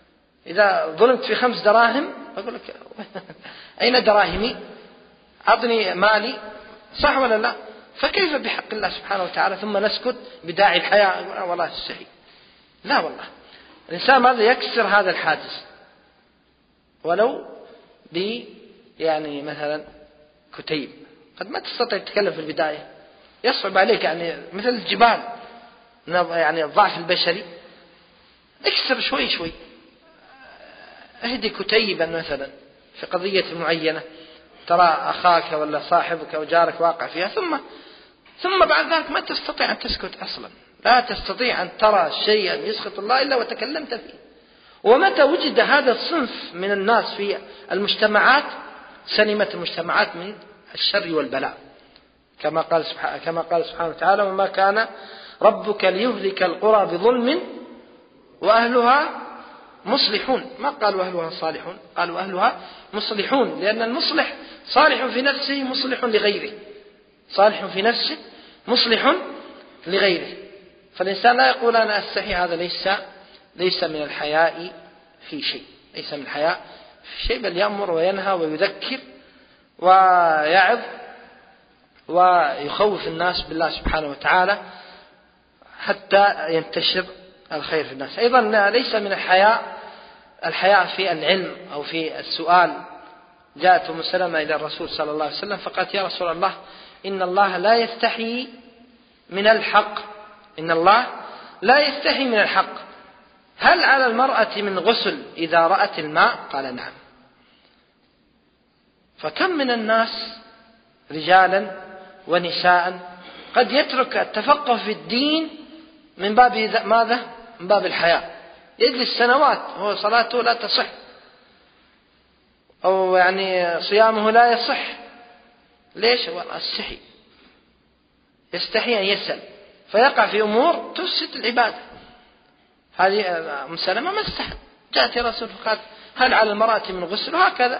إذا ظلمت في 5 دراهم أقول لك أين دراهمي؟ أعطني مالي، صح ولا لا؟ فكيف بحق الله سبحانه وتعالى ثم نسكت بداعي الحياء والله استحي؟ لا والله، الإنسان ماذا يكسر هذا الحاجز ولو يعني مثلا كتيب. قد ما تستطيع تتكلم في البداية، يصعب عليك يعني مثل الجبال يعني الضعف البشري، اكسر شوي شوي، اهدي كتيبا مثلا في قضية معينة ترى أخاك ولا صاحبك أو جارك واقع فيها، ثم بعد ذلك ما تستطيع أن تسكت أصلا، لا تستطيع أن ترى شيئا يسخط الله إلا وتكلمت فيه. ومتى وجد هذا الصنف من الناس في المجتمعات سلمت المجتمعات من الشر والبلاء، كما قال سبحانه وتعالى: وما كان ربك ليهلك القرى بظلم وأهلها مصلحون. ما قالوا أهلها صالحون، قالوا أهلها مصلحون، لأن المصلح صالح في نفسه مصلح لغيره، صالح في نفسه مصلح لغيره. فالإنسان لا يقول أنا أستحي، هذا ليس من الحياء في شيء، ليس من الحياء في شيء، بل يأمر وينهى ويذكر ويعظ ويخوف الناس بالله سبحانه وتعالى حتى ينتشر الخير في الناس. أيضا ليس من الحياء في العلم أو في السؤال. جاءت أم سلمة إلى الرسول صلى الله عليه وسلم فقالت: يا رسول الله، إن الله لا يستحي من الحق، إن الله لا يستحي من الحق، هل على المرأة من غسل إذا رأت الماء؟ قال: نعم. فكم من الناس رجالا ونساء قد يترك التفقه في الدين من باب ماذا؟ من باب الحياء، يجلس سنوات هو صلاته لا تصح، أو يعني صيامه لا يصح. ليش؟ هو السحي، يستحي أن يسأل فيقع في أمور تفسد العبادة. هذه أم سلمة ما استحت، جاءت يا رسول فقالت: هل على المرأة من غسل؟ وهكذا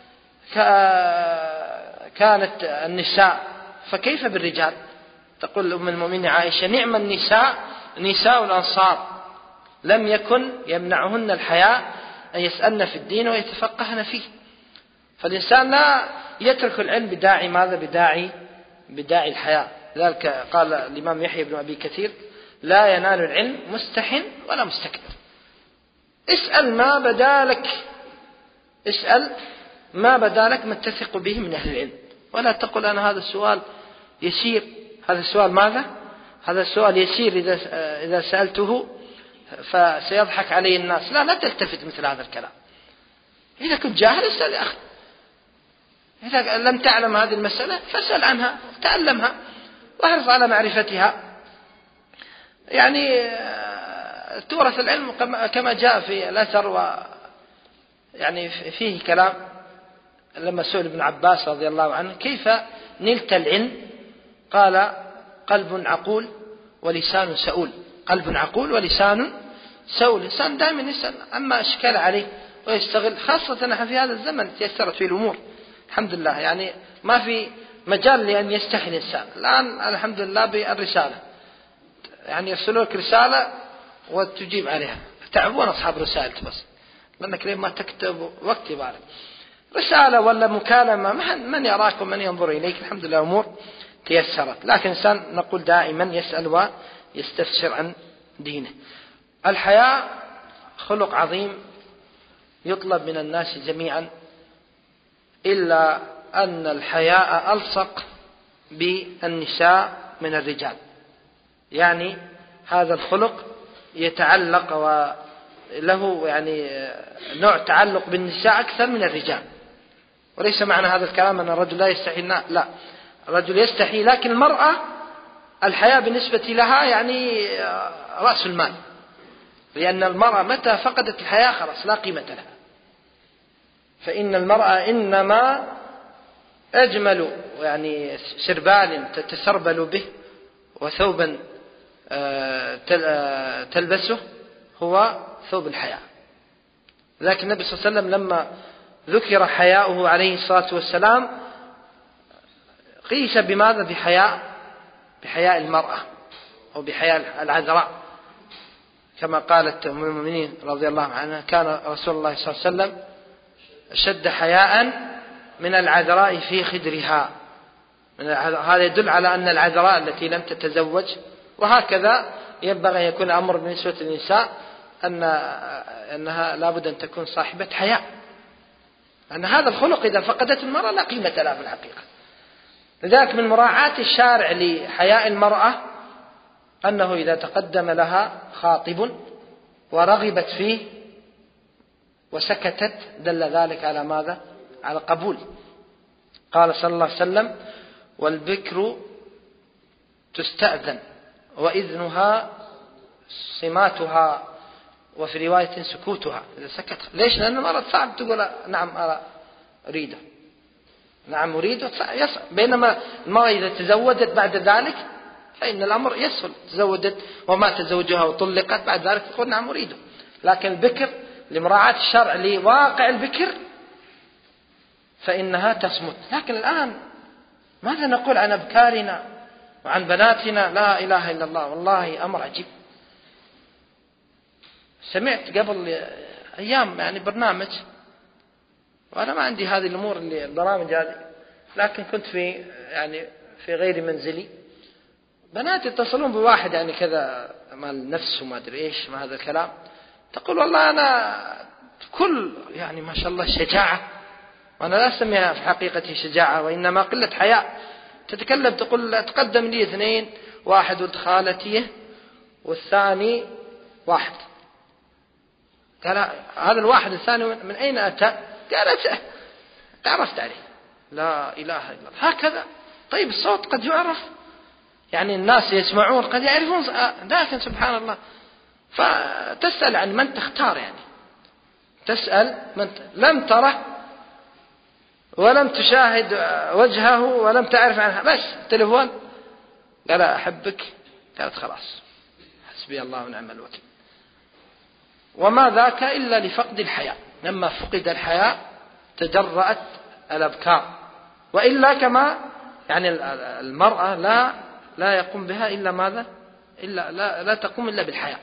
كانت النساء، فكيف بالرجال؟ تقول أم المؤمنين عائشة: نعم النساء نساء الأنصار، لم يكن يمنعهن الحياء أن يسألن في الدين ويتفقهن فيه. فالإنسان لا يترك العلم بداعي ماذا؟ بداعي الحياء. لذلك قال الإمام يحيى بن أبي كثير: لا ينال العلم مستحن ولا مستكبر. اسأل ما بدالك من تثق به من أهل العلم، ولا تقل أنا هذا السؤال يسير. هذا السؤال ماذا؟ هذا السؤال يسير إذا سألته فسيضحك عليه الناس. لا تلتفت مثل هذا الكلام. إذا كنت جاهل اسأل يا أخي، إذا لم تعلم هذه المسألة فاسأل عنها، تعلمها واحرص على معرفتها. يعني تورث العلم كما جاء في الأثر، يعني فيه كلام لما سئل ابن عباس رضي الله عنه: كيف نلت العلم؟ قال: قلب عقول ولسان سؤول. قلب عقول ولسان سؤول. الإنسان دائما يسأل عما أشكال عليه ويستغل، خاصة نحن في هذا الزمن تيسرت فيه الأمور الحمد لله، يعني ما في مجال لأن يستحي الإنسان. الآن الحمد لله بالرسالة، يعني يرسلوا لك رسالة وتجيب عليها. تعبون أصحاب رسالة بس، لأنك لما تكتب وقت يبارك رسالة ولا مكالمة من يراك ومن ينظر إليك. الحمد لله أمور تيسرت، لكن الإنسان نقول دائما يسأل ويستفسر عن دينه. الحياء خلق عظيم يطلب من الناس جميعا، إلا أن الحياء ألصق بالنساء من الرجال. يعني هذا الخلق يتعلق وله يعني نوع تعلق بالنساء أكثر من الرجال. وليس معنى هذا الكلام أن الرجل لا يستحي، لا، الرجل يستحي، لكن المرأة الحياء بالنسبة لها يعني رأس المال، لأن المرأة متى فقدت الحياء خلاص لا قيمة لها. فإن المرأة إنما أجمل يعني سربال تتسربل به وثوبا تلبسه هو ثوب الحياء. لكن النبي صلى الله عليه وسلم لما ذكر حياؤه عليه الصلاة والسلام قيس بماذا؟ بحياء المرأة أو بحياء العذراء، كما قالت أم المؤمنين رضي الله عنها كان رسول الله صلى الله عليه وسلم أشد حياء من العذراء في خدرها. هذا يدل على أن العذراء التي لم تتزوج، وهكذا ينبغي أن يكون الأمر بالنسبة للنساء أنها لابد أن تكون صاحبة حياء، أن هذا الخلق إذا فقدت المرأة لا قيمة لها في الحقيقة. لذلك من مراعاة الشارع لحياء المرأة أنه إذا تقدم لها خاطب ورغبت فيه وسكتت دل ذلك على ماذا؟ على قبول. قال صلى الله عليه وسلم: والبكر تستأذن وإذنها صماتها، وفي رواية سكوتها إذا سكت. ليش؟ لأن المرأة صعب تقول نعم أريده، نعم أريده، يصعب. بينما المرأة إذا تزوجت بعد ذلك فإن الأمر يسهل، تزوجت وما تزوجها وطلقت بعد ذلك تقول نعم أريده. لكن البكر لمراعاة الشرع لواقع البكر فإنها تصمت. لكن الآن ماذا نقول عن أبكارنا وعن بناتنا؟ لا إله إلا الله، والله أمر عجيب. سمعت قبل أيام يعني برنامج، وأنا ما عندي هذه الأمور البرامج هذه، لكن كنت في غير منزلي، بنات يتصلون بواحد يعني كذا مال نفس وما أدري إيش ما هذا الكلام، تقول والله أنا كل يعني ما شاء الله شجاعة، وأنا لا أسميها في حقيقة شجاعة وإنما قلة حياء. تتكلم تقول تقدم لي 2، واحد ولد خالتي والثاني واحد. قال هذا الواحد الثاني من أين أتى؟ قالت تعرفت عليه. لا إله إلا الله. هكذا. طيب الصوت قد يعرف، يعني الناس يسمعون قد يعرفون، لكن سبحان الله فتسأل عن من تختار، يعني تسأل من لم تره ولم تشاهد وجهه ولم تعرف عنها، بس تليفون قال أحبك، قالت خلاص حسبي الله ونعم الوكيل. وما ذاك إلا لفقد الحياء. لما فقد الحياء تجرأت الأبكار، وإلا كما يعني المرأة لا يقوم بها إلا ماذا؟ إلا لا تقوم إلا بالحياء.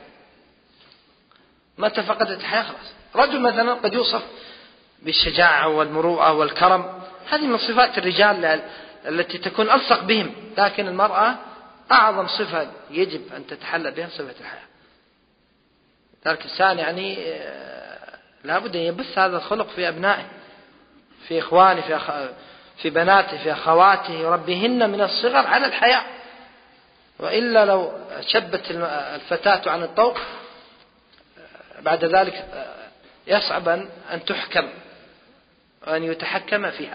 متى فقدت الحياء خلاص. رجل مثلا قد يوصف بالشجاعة والمروءة والكرم، هذه من صفات الرجال التي تكون ألصق بهم، لكن المرأة أعظم صفة يجب أن تتحلى بها صفة الحياء. ذلك الإنسان يعني لابد أن يبث هذا الخلق في أبنائه، في إخوانه، في بناته، في أخواته، يربيهن من الصغر على الحياء. وإلا لو شبت الفتاة عن الطوق بعد ذلك يصعب أن تحكم وأن يتحكم فيها.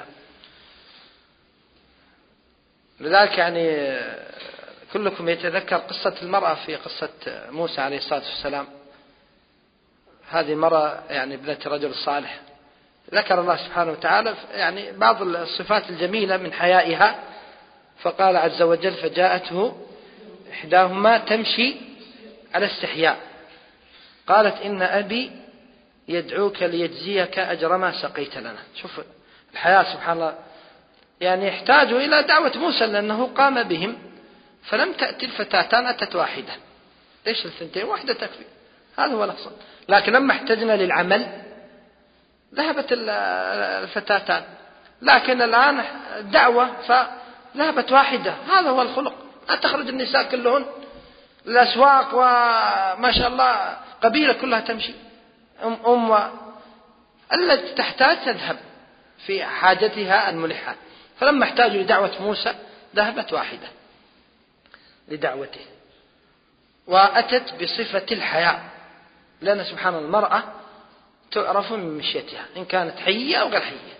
لذلك يعني كلكم يتذكر قصة المرأة في قصة موسى عليه الصلاة والسلام. هذه المرأة يعني ابنة رجل صالح، ذكر الله سبحانه وتعالى يعني بعض الصفات الجميلة من حيائها، فقال عز وجل: فجاءته إحداهما تمشي على استحياء قالت إن أبي يدعوك ليجزيك أجر ما سقيت لنا. شوف الحياة سبحان الله، يعني يحتاجوا إلى دعوة موسى لأنه قام بهم، فلم تأتي الفتاتان، أتت واحدة. ليش الثنتين؟ واحدة تكفي، هذا هو الأحسن. لكن لما احتجنا للعمل ذهبت الفتاتان، لكن الآن دعوة فذهبت واحدة. هذا هو الخلق. لا تخرج النساء كلهن الأسواق وما شاء الله قبيلة كلها تمشي، التي تحتاج تذهب في حاجتها الملحة. فلما احتاجوا لدعوة موسى ذهبت واحدة لدعوته، وأتت بصفة الحياء، لأن سبحان المرأة تعرف من مشيتها إن كانت حية أو غير حية،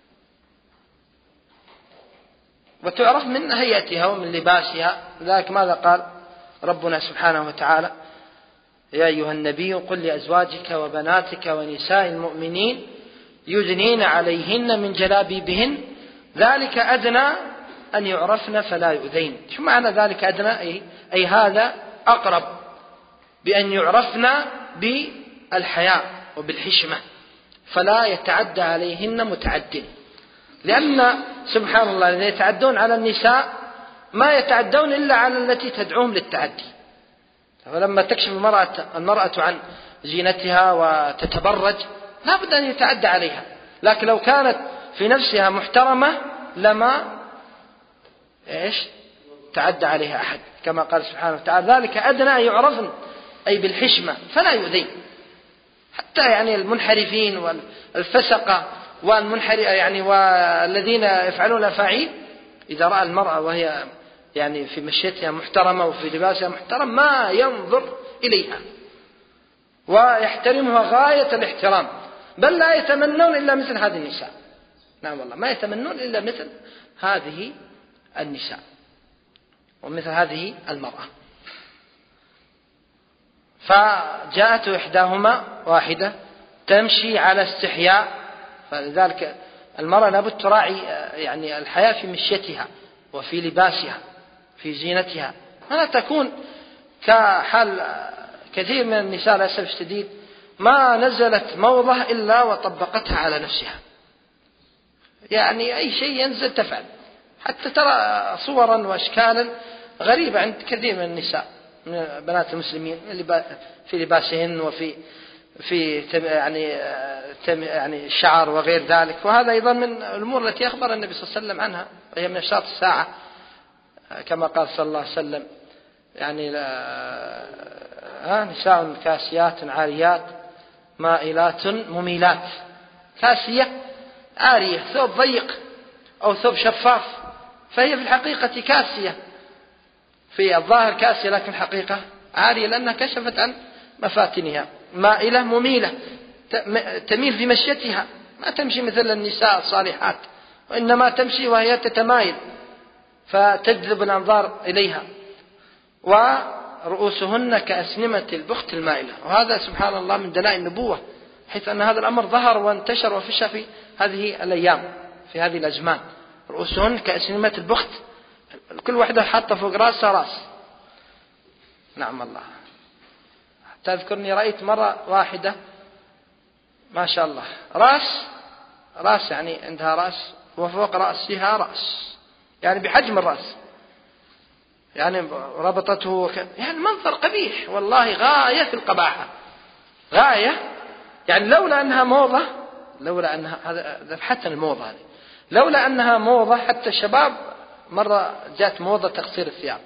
وتعرف من هيئتها ومن لباسها. لذلك ماذا قال ربنا سبحانه وتعالى: يا أيها النبي قل لأزواجك وبناتك ونساء المؤمنين يدنين عليهن من جلابيبهن ذلك أدنى أن يعرفن فلا يؤذين. شو معنى ذلك أدنى؟ أي هذا أقرب بأن يعرفن بالحياء وبالحشمة، فلا يتعدى عليهن متعد. لأن سبحان الله الذين يتعدون على النساء ما يتعدون إلا على التي تدعوهم للتعدي. فلما تكشف المرأة عن زينتها وتتبرج لا بد أن يتعدى عليها، لكن لو كانت في نفسها محترمة لما تعدى عليها أحد، كما قال سبحانه وتعالى ذلك أدنى أن يعرفن، أي بالحشمة فلا يؤذين. حتى يعني المنحرفين والفسقة والذين يفعلون الأفاعيل إذا رأى المرأة وهي يعني في مشيتها محترمة وفي لباسها محترم ما ينظر إليها ويحترمها غاية الاحترام، بل لا يتمنون إلا مثل هذه النساء. نعم والله ما يتمنون إلا مثل هذه النساء ومثل هذه المرأة. فجاءت إحداهما واحدة تمشي على استحياء، فلذلك المرأة لابد تراعي يعني الحياة في مشيتها وفي لباسها في زينتها، ولا تكون كحال كثير من النساء للأسف الشديد ما نزلت موضة إلا وطبقتها على نفسها، يعني أي شيء ينزل تفعل، حتى ترى صورا وأشكالا غريبة عند كثير من النساء من بنات المسلمين في لباسهن وفي يعني الشعر وغير ذلك. وهذا أيضا من الأمور التي أخبر النبي صلى الله عليه وسلم عنها، وهي من أشراط الساعة كما قال صلى الله عليه وسلم يعني نساء كاسيات عاريات مائلات مميلات. كاسية عارية ثوب ضيق أو ثوب شفاف، فهي في الحقيقة كاسية، في الظاهر كاسية لكن الحقيقة عارية لأنها كشفت عن مفاتنها. مائلة مميلة تميل في مشيتها، ما تمشي مثل النساء الصالحات، وإنما تمشي وهي تتمايل فتجذب الأنظار إليها. ورؤوسهن كأسنمة البخت المائلة، وهذا سبحان الله من دلائل النبوة، حيث أن هذا الأمر ظهر وانتشر وفشى في هذه الأيام في هذه الأزمان. رؤوسهن كأسنمة البخت، كل واحدة حاطة فوق رأسها رأس. نعم الله. تذكرني رأيت مرة واحدة ما شاء الله رأس يعني عندها رأس وفوق رأسها رأس يعني بحجم الرأس، يعني ربطته يعني منظر قبيح والله غاية في القباحة، غاية يعني لولا أنها موضة، لولا أنها هذا حتى الموضة هذه لولا أنها موضة، حتى الشباب مرة جاءت موضة تقصير الثياب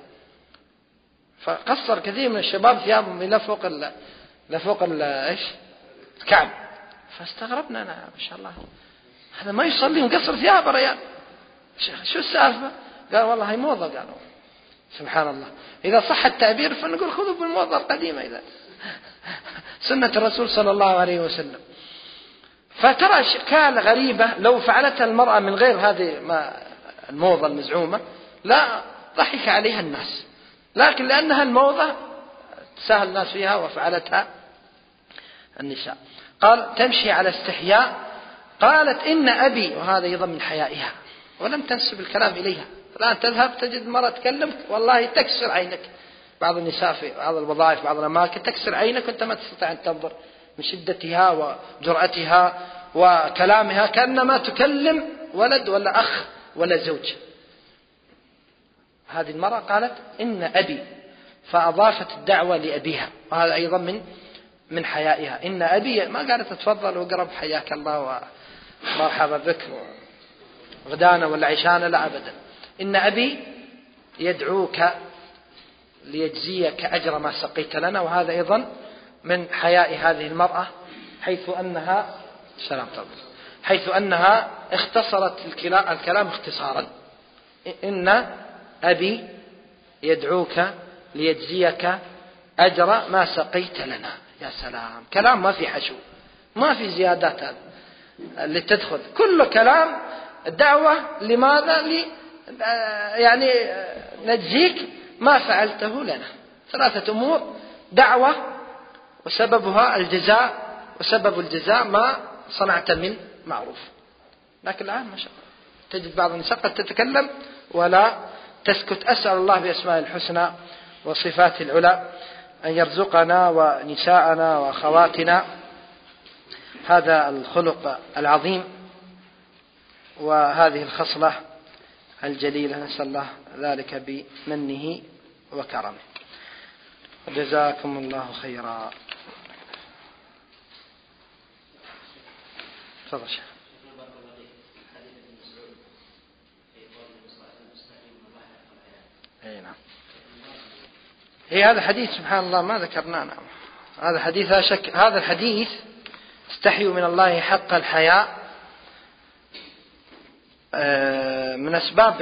فقصر كثير من الشباب ثيابهم إلى فوق الكعب، فاستغربنا أنا ما شاء الله هذا ما يصلي مقصر ثيابه ريال، شو السالفة؟ قال والله هي موضة. قالوا سبحان الله، إذا صح التعبير فنقول خذوا بالموضة القديمة إذا سنة الرسول صلى الله عليه وسلم. فترى أشكال غريبة لو فعلتها المرأة من غير هذه الموضة المزعومة لا ضحك عليها الناس، لكن لأنها الموضة سهل الناس فيها وفعلتها النساء. قال تمشي على استحياء، قالت إن أبي، وهذا أيضا من حيائها ولم تنسب الكلام إليها. الآن تذهب تجد مرة تكلمك والله تكسر عينك، بعض النساء في بعض الوظائف بعض الأماكن تكسر عينك وأنت ما تستطيع أن تنظر من شدتها وجرأتها وكلامها، كأنما تكلم ولد ولا أخ ولا زوج. هذه المرأة قالت إن أبي، فأضافت الدعوة لأبيها، وهذا أيضا من حيائها. إن أبي ما قالت تفضل وقرب حياك الله ومرحبا بك غدانا ولا عشانا، لا أبدا. إن أبي يدعوك ليجزيك أجر ما سقيت لنا، وهذا أيضا من حياء هذه المرأة، حيث أنها اختصرت الكلام اختصارا. إن أبي يدعوك ليجزيك أجر ما سقيت لنا. يا سلام، كلام ما في حشو ما في زيادات اللي تدخل، كل كلام دعوة. لماذا؟ يعني نجزيك ما فعلته لنا. 3 أمور: دعوة، وسببها الجزاء، وسبب الجزاء ما صنعت من معروف. لكن الآن ما شاء الله تجد بعض النساء قد تتكلم ولا تسكت. أسأل الله بأسماء الحسنى وصفات العلى أن يرزقنا ونساءنا وأخواتنا هذا الخلق العظيم وهذه الخصلة الجليلة، نسأل الله ذلك بمنه وكرمه. جزاكم الله خيرا. تفضل شيخ. نعم. هي هذا الحديث سبحان الله ما ذكرناه. نعم. هذا حديث لا شك، هذا الحديث استحيوا من الله حق الحياء من أسباب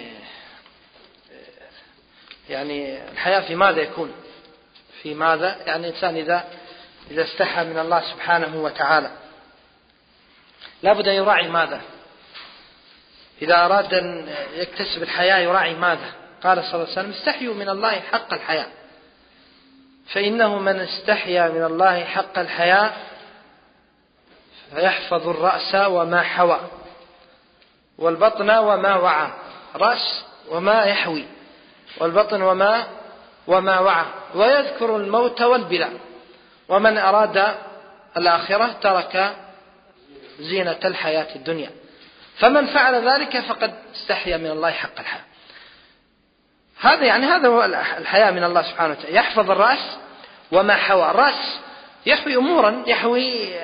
يعني الحياء في ماذا يكون؟ في ماذا؟ يعني الإنسان إذا استحى من الله سبحانه وتعالى لابد أن يراعي ماذا؟ إذا أراد أن يكتسب الحياء يراعي ماذا؟ قال صلى الله عليه وسلم استحيوا من الله حق الحياء، فإنه من استحيا من الله حق الحياء فيحفظ الرأس وما حوى والبطن وما وعى. رأس وما يحوي والبطن وما وعى، ويذكر الموت والبلاء. ومن أراد الآخرة ترك زينة الحياة الدنيا. فمن فعل ذلك فقد استحيا من الله حق الحياء. هذا هو الحياء من الله سبحانه وتعالى. يحفظ الرأس وما حوى. الرأس يحوي أمورا، يحوي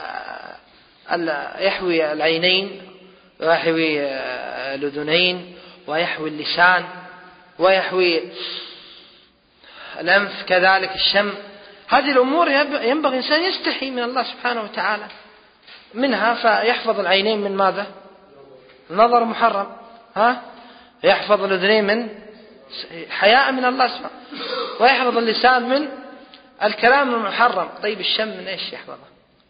العينين ويحوي الأذنين ويحوي اللسان ويحوي الأنف كذلك الشم. هذه الأمور ينبغي الإنسان يستحي من الله سبحانه وتعالى منها. فيحفظ العينين من ماذا؟ النظر محرم. يحفظ الأذنين من حياء من الله سبحانه، ويحفظ اللسان من الكلام المحرم. طيب الشم من إيش يحفظه؟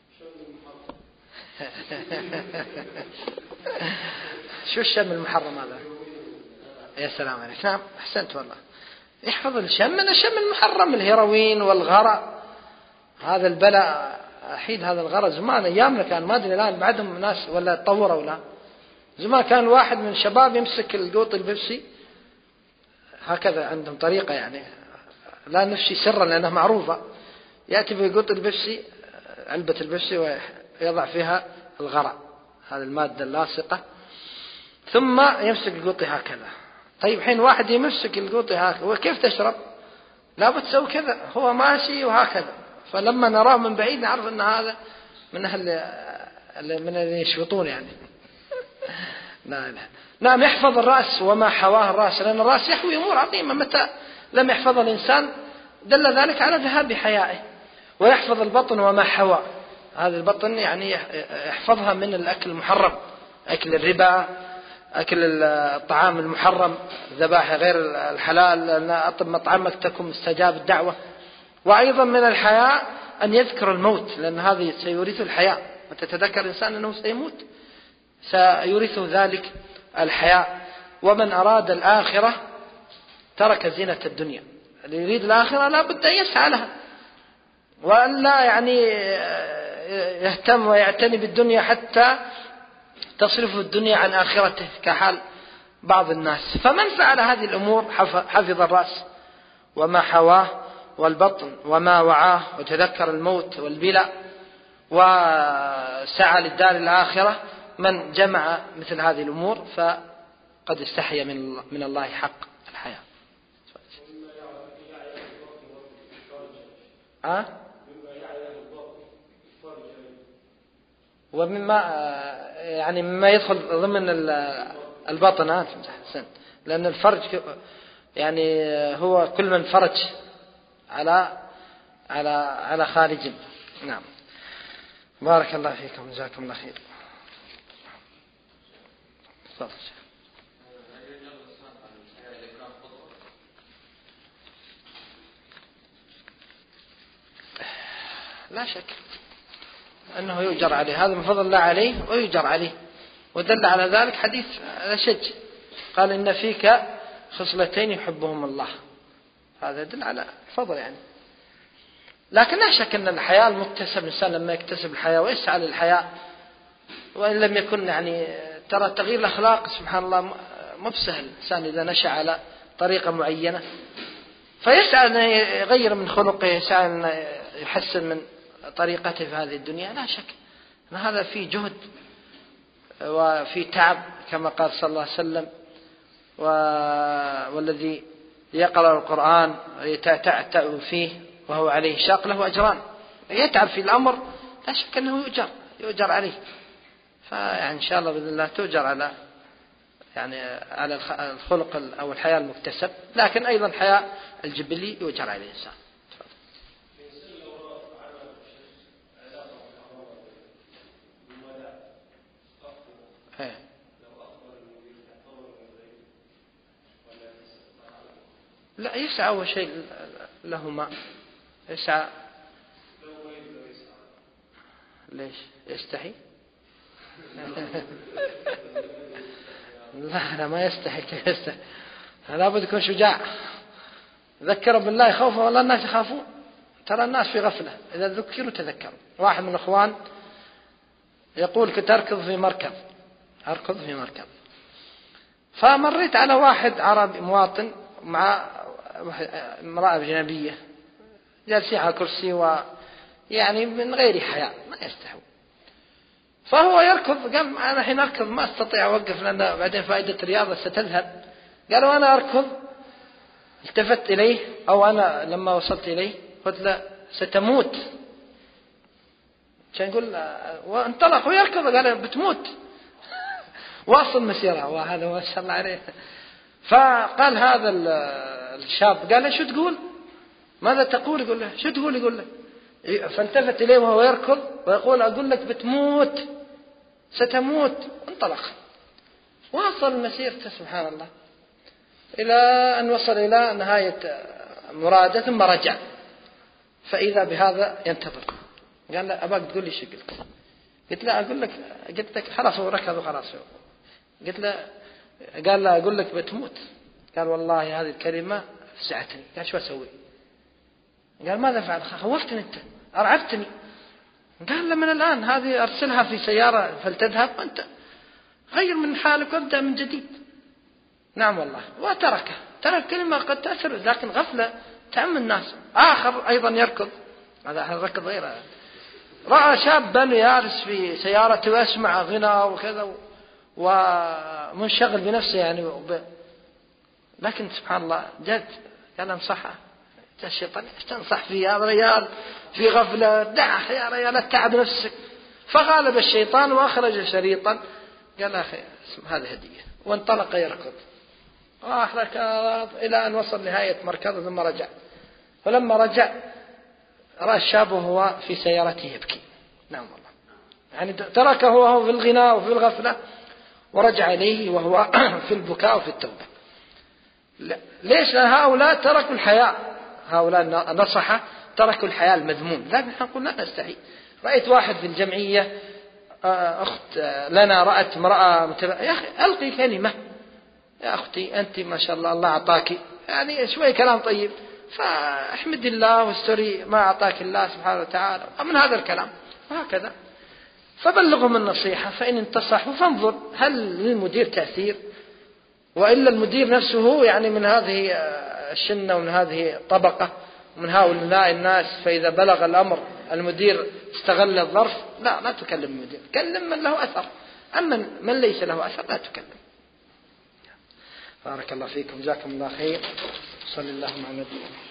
شو الشم المحرم هذا؟ يا سلام عليك. نعم أحسنت والله. يحفظ الشم من الشم المحرم، الهيروين والغراء. هذا البلاء أحيد. هذا الغراء زمان أيامنا كان، ما أدري الآن بعدهم ناس ولا تطوروا ولا. زمان كان واحد من الشباب يمسك القوط البيبسي هكذا، عندهم طريقة يعني لا نفشي سرا لأنها معروفة. يأتي بقوط البيبسي، علبة البيبسي، ويضع فيها الغراء، هذه المادة اللاصقة، ثم يمسك القوطي هكذا. طيب حين واحد يمسك القوطي هكذا وكيف تشرب؟ لابد تسوي كذا، هو ماشي وهكذا. فلما نراه من بعيد نعرف أن هذا من الذين يشفطون يعني. نعم. يحفظ الرأس وما حواه الرأس، لأن الرأس يحوي أمور عظيمة متى لم يحفظ الإنسان دل ذلك على ذهاب حيائه. ويحفظ البطن وما حوى. هذا البطن يعني يحفظها من الأكل المحرم، أكل الربا، أكل الطعام المحرم، ذبائح غير الحلال، لأن أطب مطعمك تكون مستجاب الدعوة. وأيضا من الحياء أن يذكر الموت، لأن هذه سيورث الحياء. وتتذكر الإنسان أنه سيموت سيورثه ذلك الحياء. ومن أراد الآخرة ترك زينة الدنيا. اللي يريد الآخرة لا بد أن يسعى لها، وأن لا يعني يهتم ويعتني بالدنيا حتى تصرف الدنيا عن آخرته كحال بعض الناس. فمن فعل هذه الأمور حفظ الرأس وما حواه والبطن وما وعاه، وتذكر الموت والبلاء، وسعى للدار الآخرة. من جمع مثل هذه الأمور فقد استحيا من الله حق الحياة. ومما يعني مما يدخل ضمن البطن لأن الفرج يعني هو كل من فرج على خارج. نعم. بارك الله فيكم، جزاكم الله خير. لا شك أنه يؤجر عليه، هذا من فضل الله عليه ويؤجر عليه. ودل على ذلك حديث الأشج قال إن فيك خصلتين يحبهم الله. هذا يدل على الفضل يعني. لكن لا شك أن الحياة المكتسب، الإنسان لما يكتسب الحياة ويسعى للحياة، وإن لم يكن يعني ترى تغيير الأخلاق سبحان الله مو بسهل. الإنسان إذا نشأ على طريقة معينة فيسعى أن يغير من خلقه، يسعى أن يحسن من طريقته في هذه الدنيا. لا شك أن هذا فيه جهد وفي تعب كما قال صلى الله عليه وسلم. والذي يقرأ القرآن يتأتأ فيه وهو عليه شاق له أجران، يتعب في الأمر لا شك أنه يؤجر عليه. فيعني إن شاء الله بإذن الله تؤجر على على الخلق أو الحياة المكتسب، لكن أيضا الحياة الجبلي يؤجر عليه الإنسان. لا يسعى أول شيء لهما، يسعى. ليش يستحي؟ لا ما يستحي، لا بد يكون شجاع. ذكروا بالله خوفا والله الناس يخافون، ترى الناس في غفلة، إذا ذكروا تذكروا. واحد من الأخوان يقول كنت أركض في مركب، فمريت على واحد عربي مواطن مع امرأة أجنبية جالسين على كرسي ويعني من غير حياء ما يستحوا، فهو يركض. قال أنا حين أركض ما أستطيع أوقف لأن بعدين فائدة الرياضة ستذهب. قال وأنا أركض التفت إليه، أو أنا لما وصلت إليه قلت له ستموت. كان يقول وانطلق ويركض، قال بتموت واصل مسيرة، وهذا ما شاء الله عليه. فقال هذا الشاب قال له شو تقول؟ ماذا تقول؟ يقول له شو تقول؟ يقول له. فالتفت إليه وهو يركض ويقول أقول لك بتموت، ستموت. انطلق واصل مسيرته سبحان الله إلى أن وصل إلى نهاية مراده، ثم رجع فإذا بهذا ينتظر. قال له أباك تقول لي شو قلت؟ قلت له أقول لك، قلت لك خلاص هو ركض وخلاص. قلت له، قال له أقول لك بتموت. قال والله هذه الكلمة فزعتني. قال شو أسوي؟ قال ماذا فعل؟ خوفتني أنت، أرعبتني. قال له من الآن هذه أرسلها في سيارة فلتذهب، وأنت غير من حالك وابدأ من جديد. نعم والله. وتركه، ترك كلمة قد تأثر، لكن غفلة تعم الناس. آخر أيضا يركض، هذا ركض غيره، رأى شابا يجلس في سيارته ويسمع غنى وكذا ومنشغل بنفسه يعني لكن سبحان الله جد قال انصحه. الشيطان تنصح فيه هذا ريال في غفلة، دعه يا ريال لا تتعب نفسك. فغالب الشيطان وأخرج شريطا قال أخي هذه هدية، وانطلق يركض وأحرك إلى أن وصل نهاية مركضه ثم رجع. فلما رجع رأى الشاب وهو في سيارته يبكي. نعم والله، يعني تركه وهو في الغناء وفي الغفلة ورجع إليه وهو في البكاء وفي التوبة. ليش؟ هؤلاء تركوا الحياء، هؤلاء نصح تركوا الحياء المذموم. لكن نحن نقول لا نستحي. رأيت واحد في الجمعية أخت لنا رأت امرأة يا أخي ألقي كلمة، يا أختي أنت ما شاء الله الله أعطاك يعني شوي كلام طيب، فاحمد الله واستري ما أعطاك الله سبحانه وتعالى من هذا الكلام، وهكذا. فبلغهم النصيحة، فإن انتصحوا فانظر هل للمدير تأثير، وإلا المدير نفسه يعني من هذه الشنة ومن هذه الطبقة ومن هؤلاء الناس، فإذا بلغ الأمر المدير استغل الظرف، لا تكلم المدير، كلم من له أثر. أما من ليس له أثر لا تكلم. بارك الله فيكم، جزاكم الله خير. صلى الله على النبي.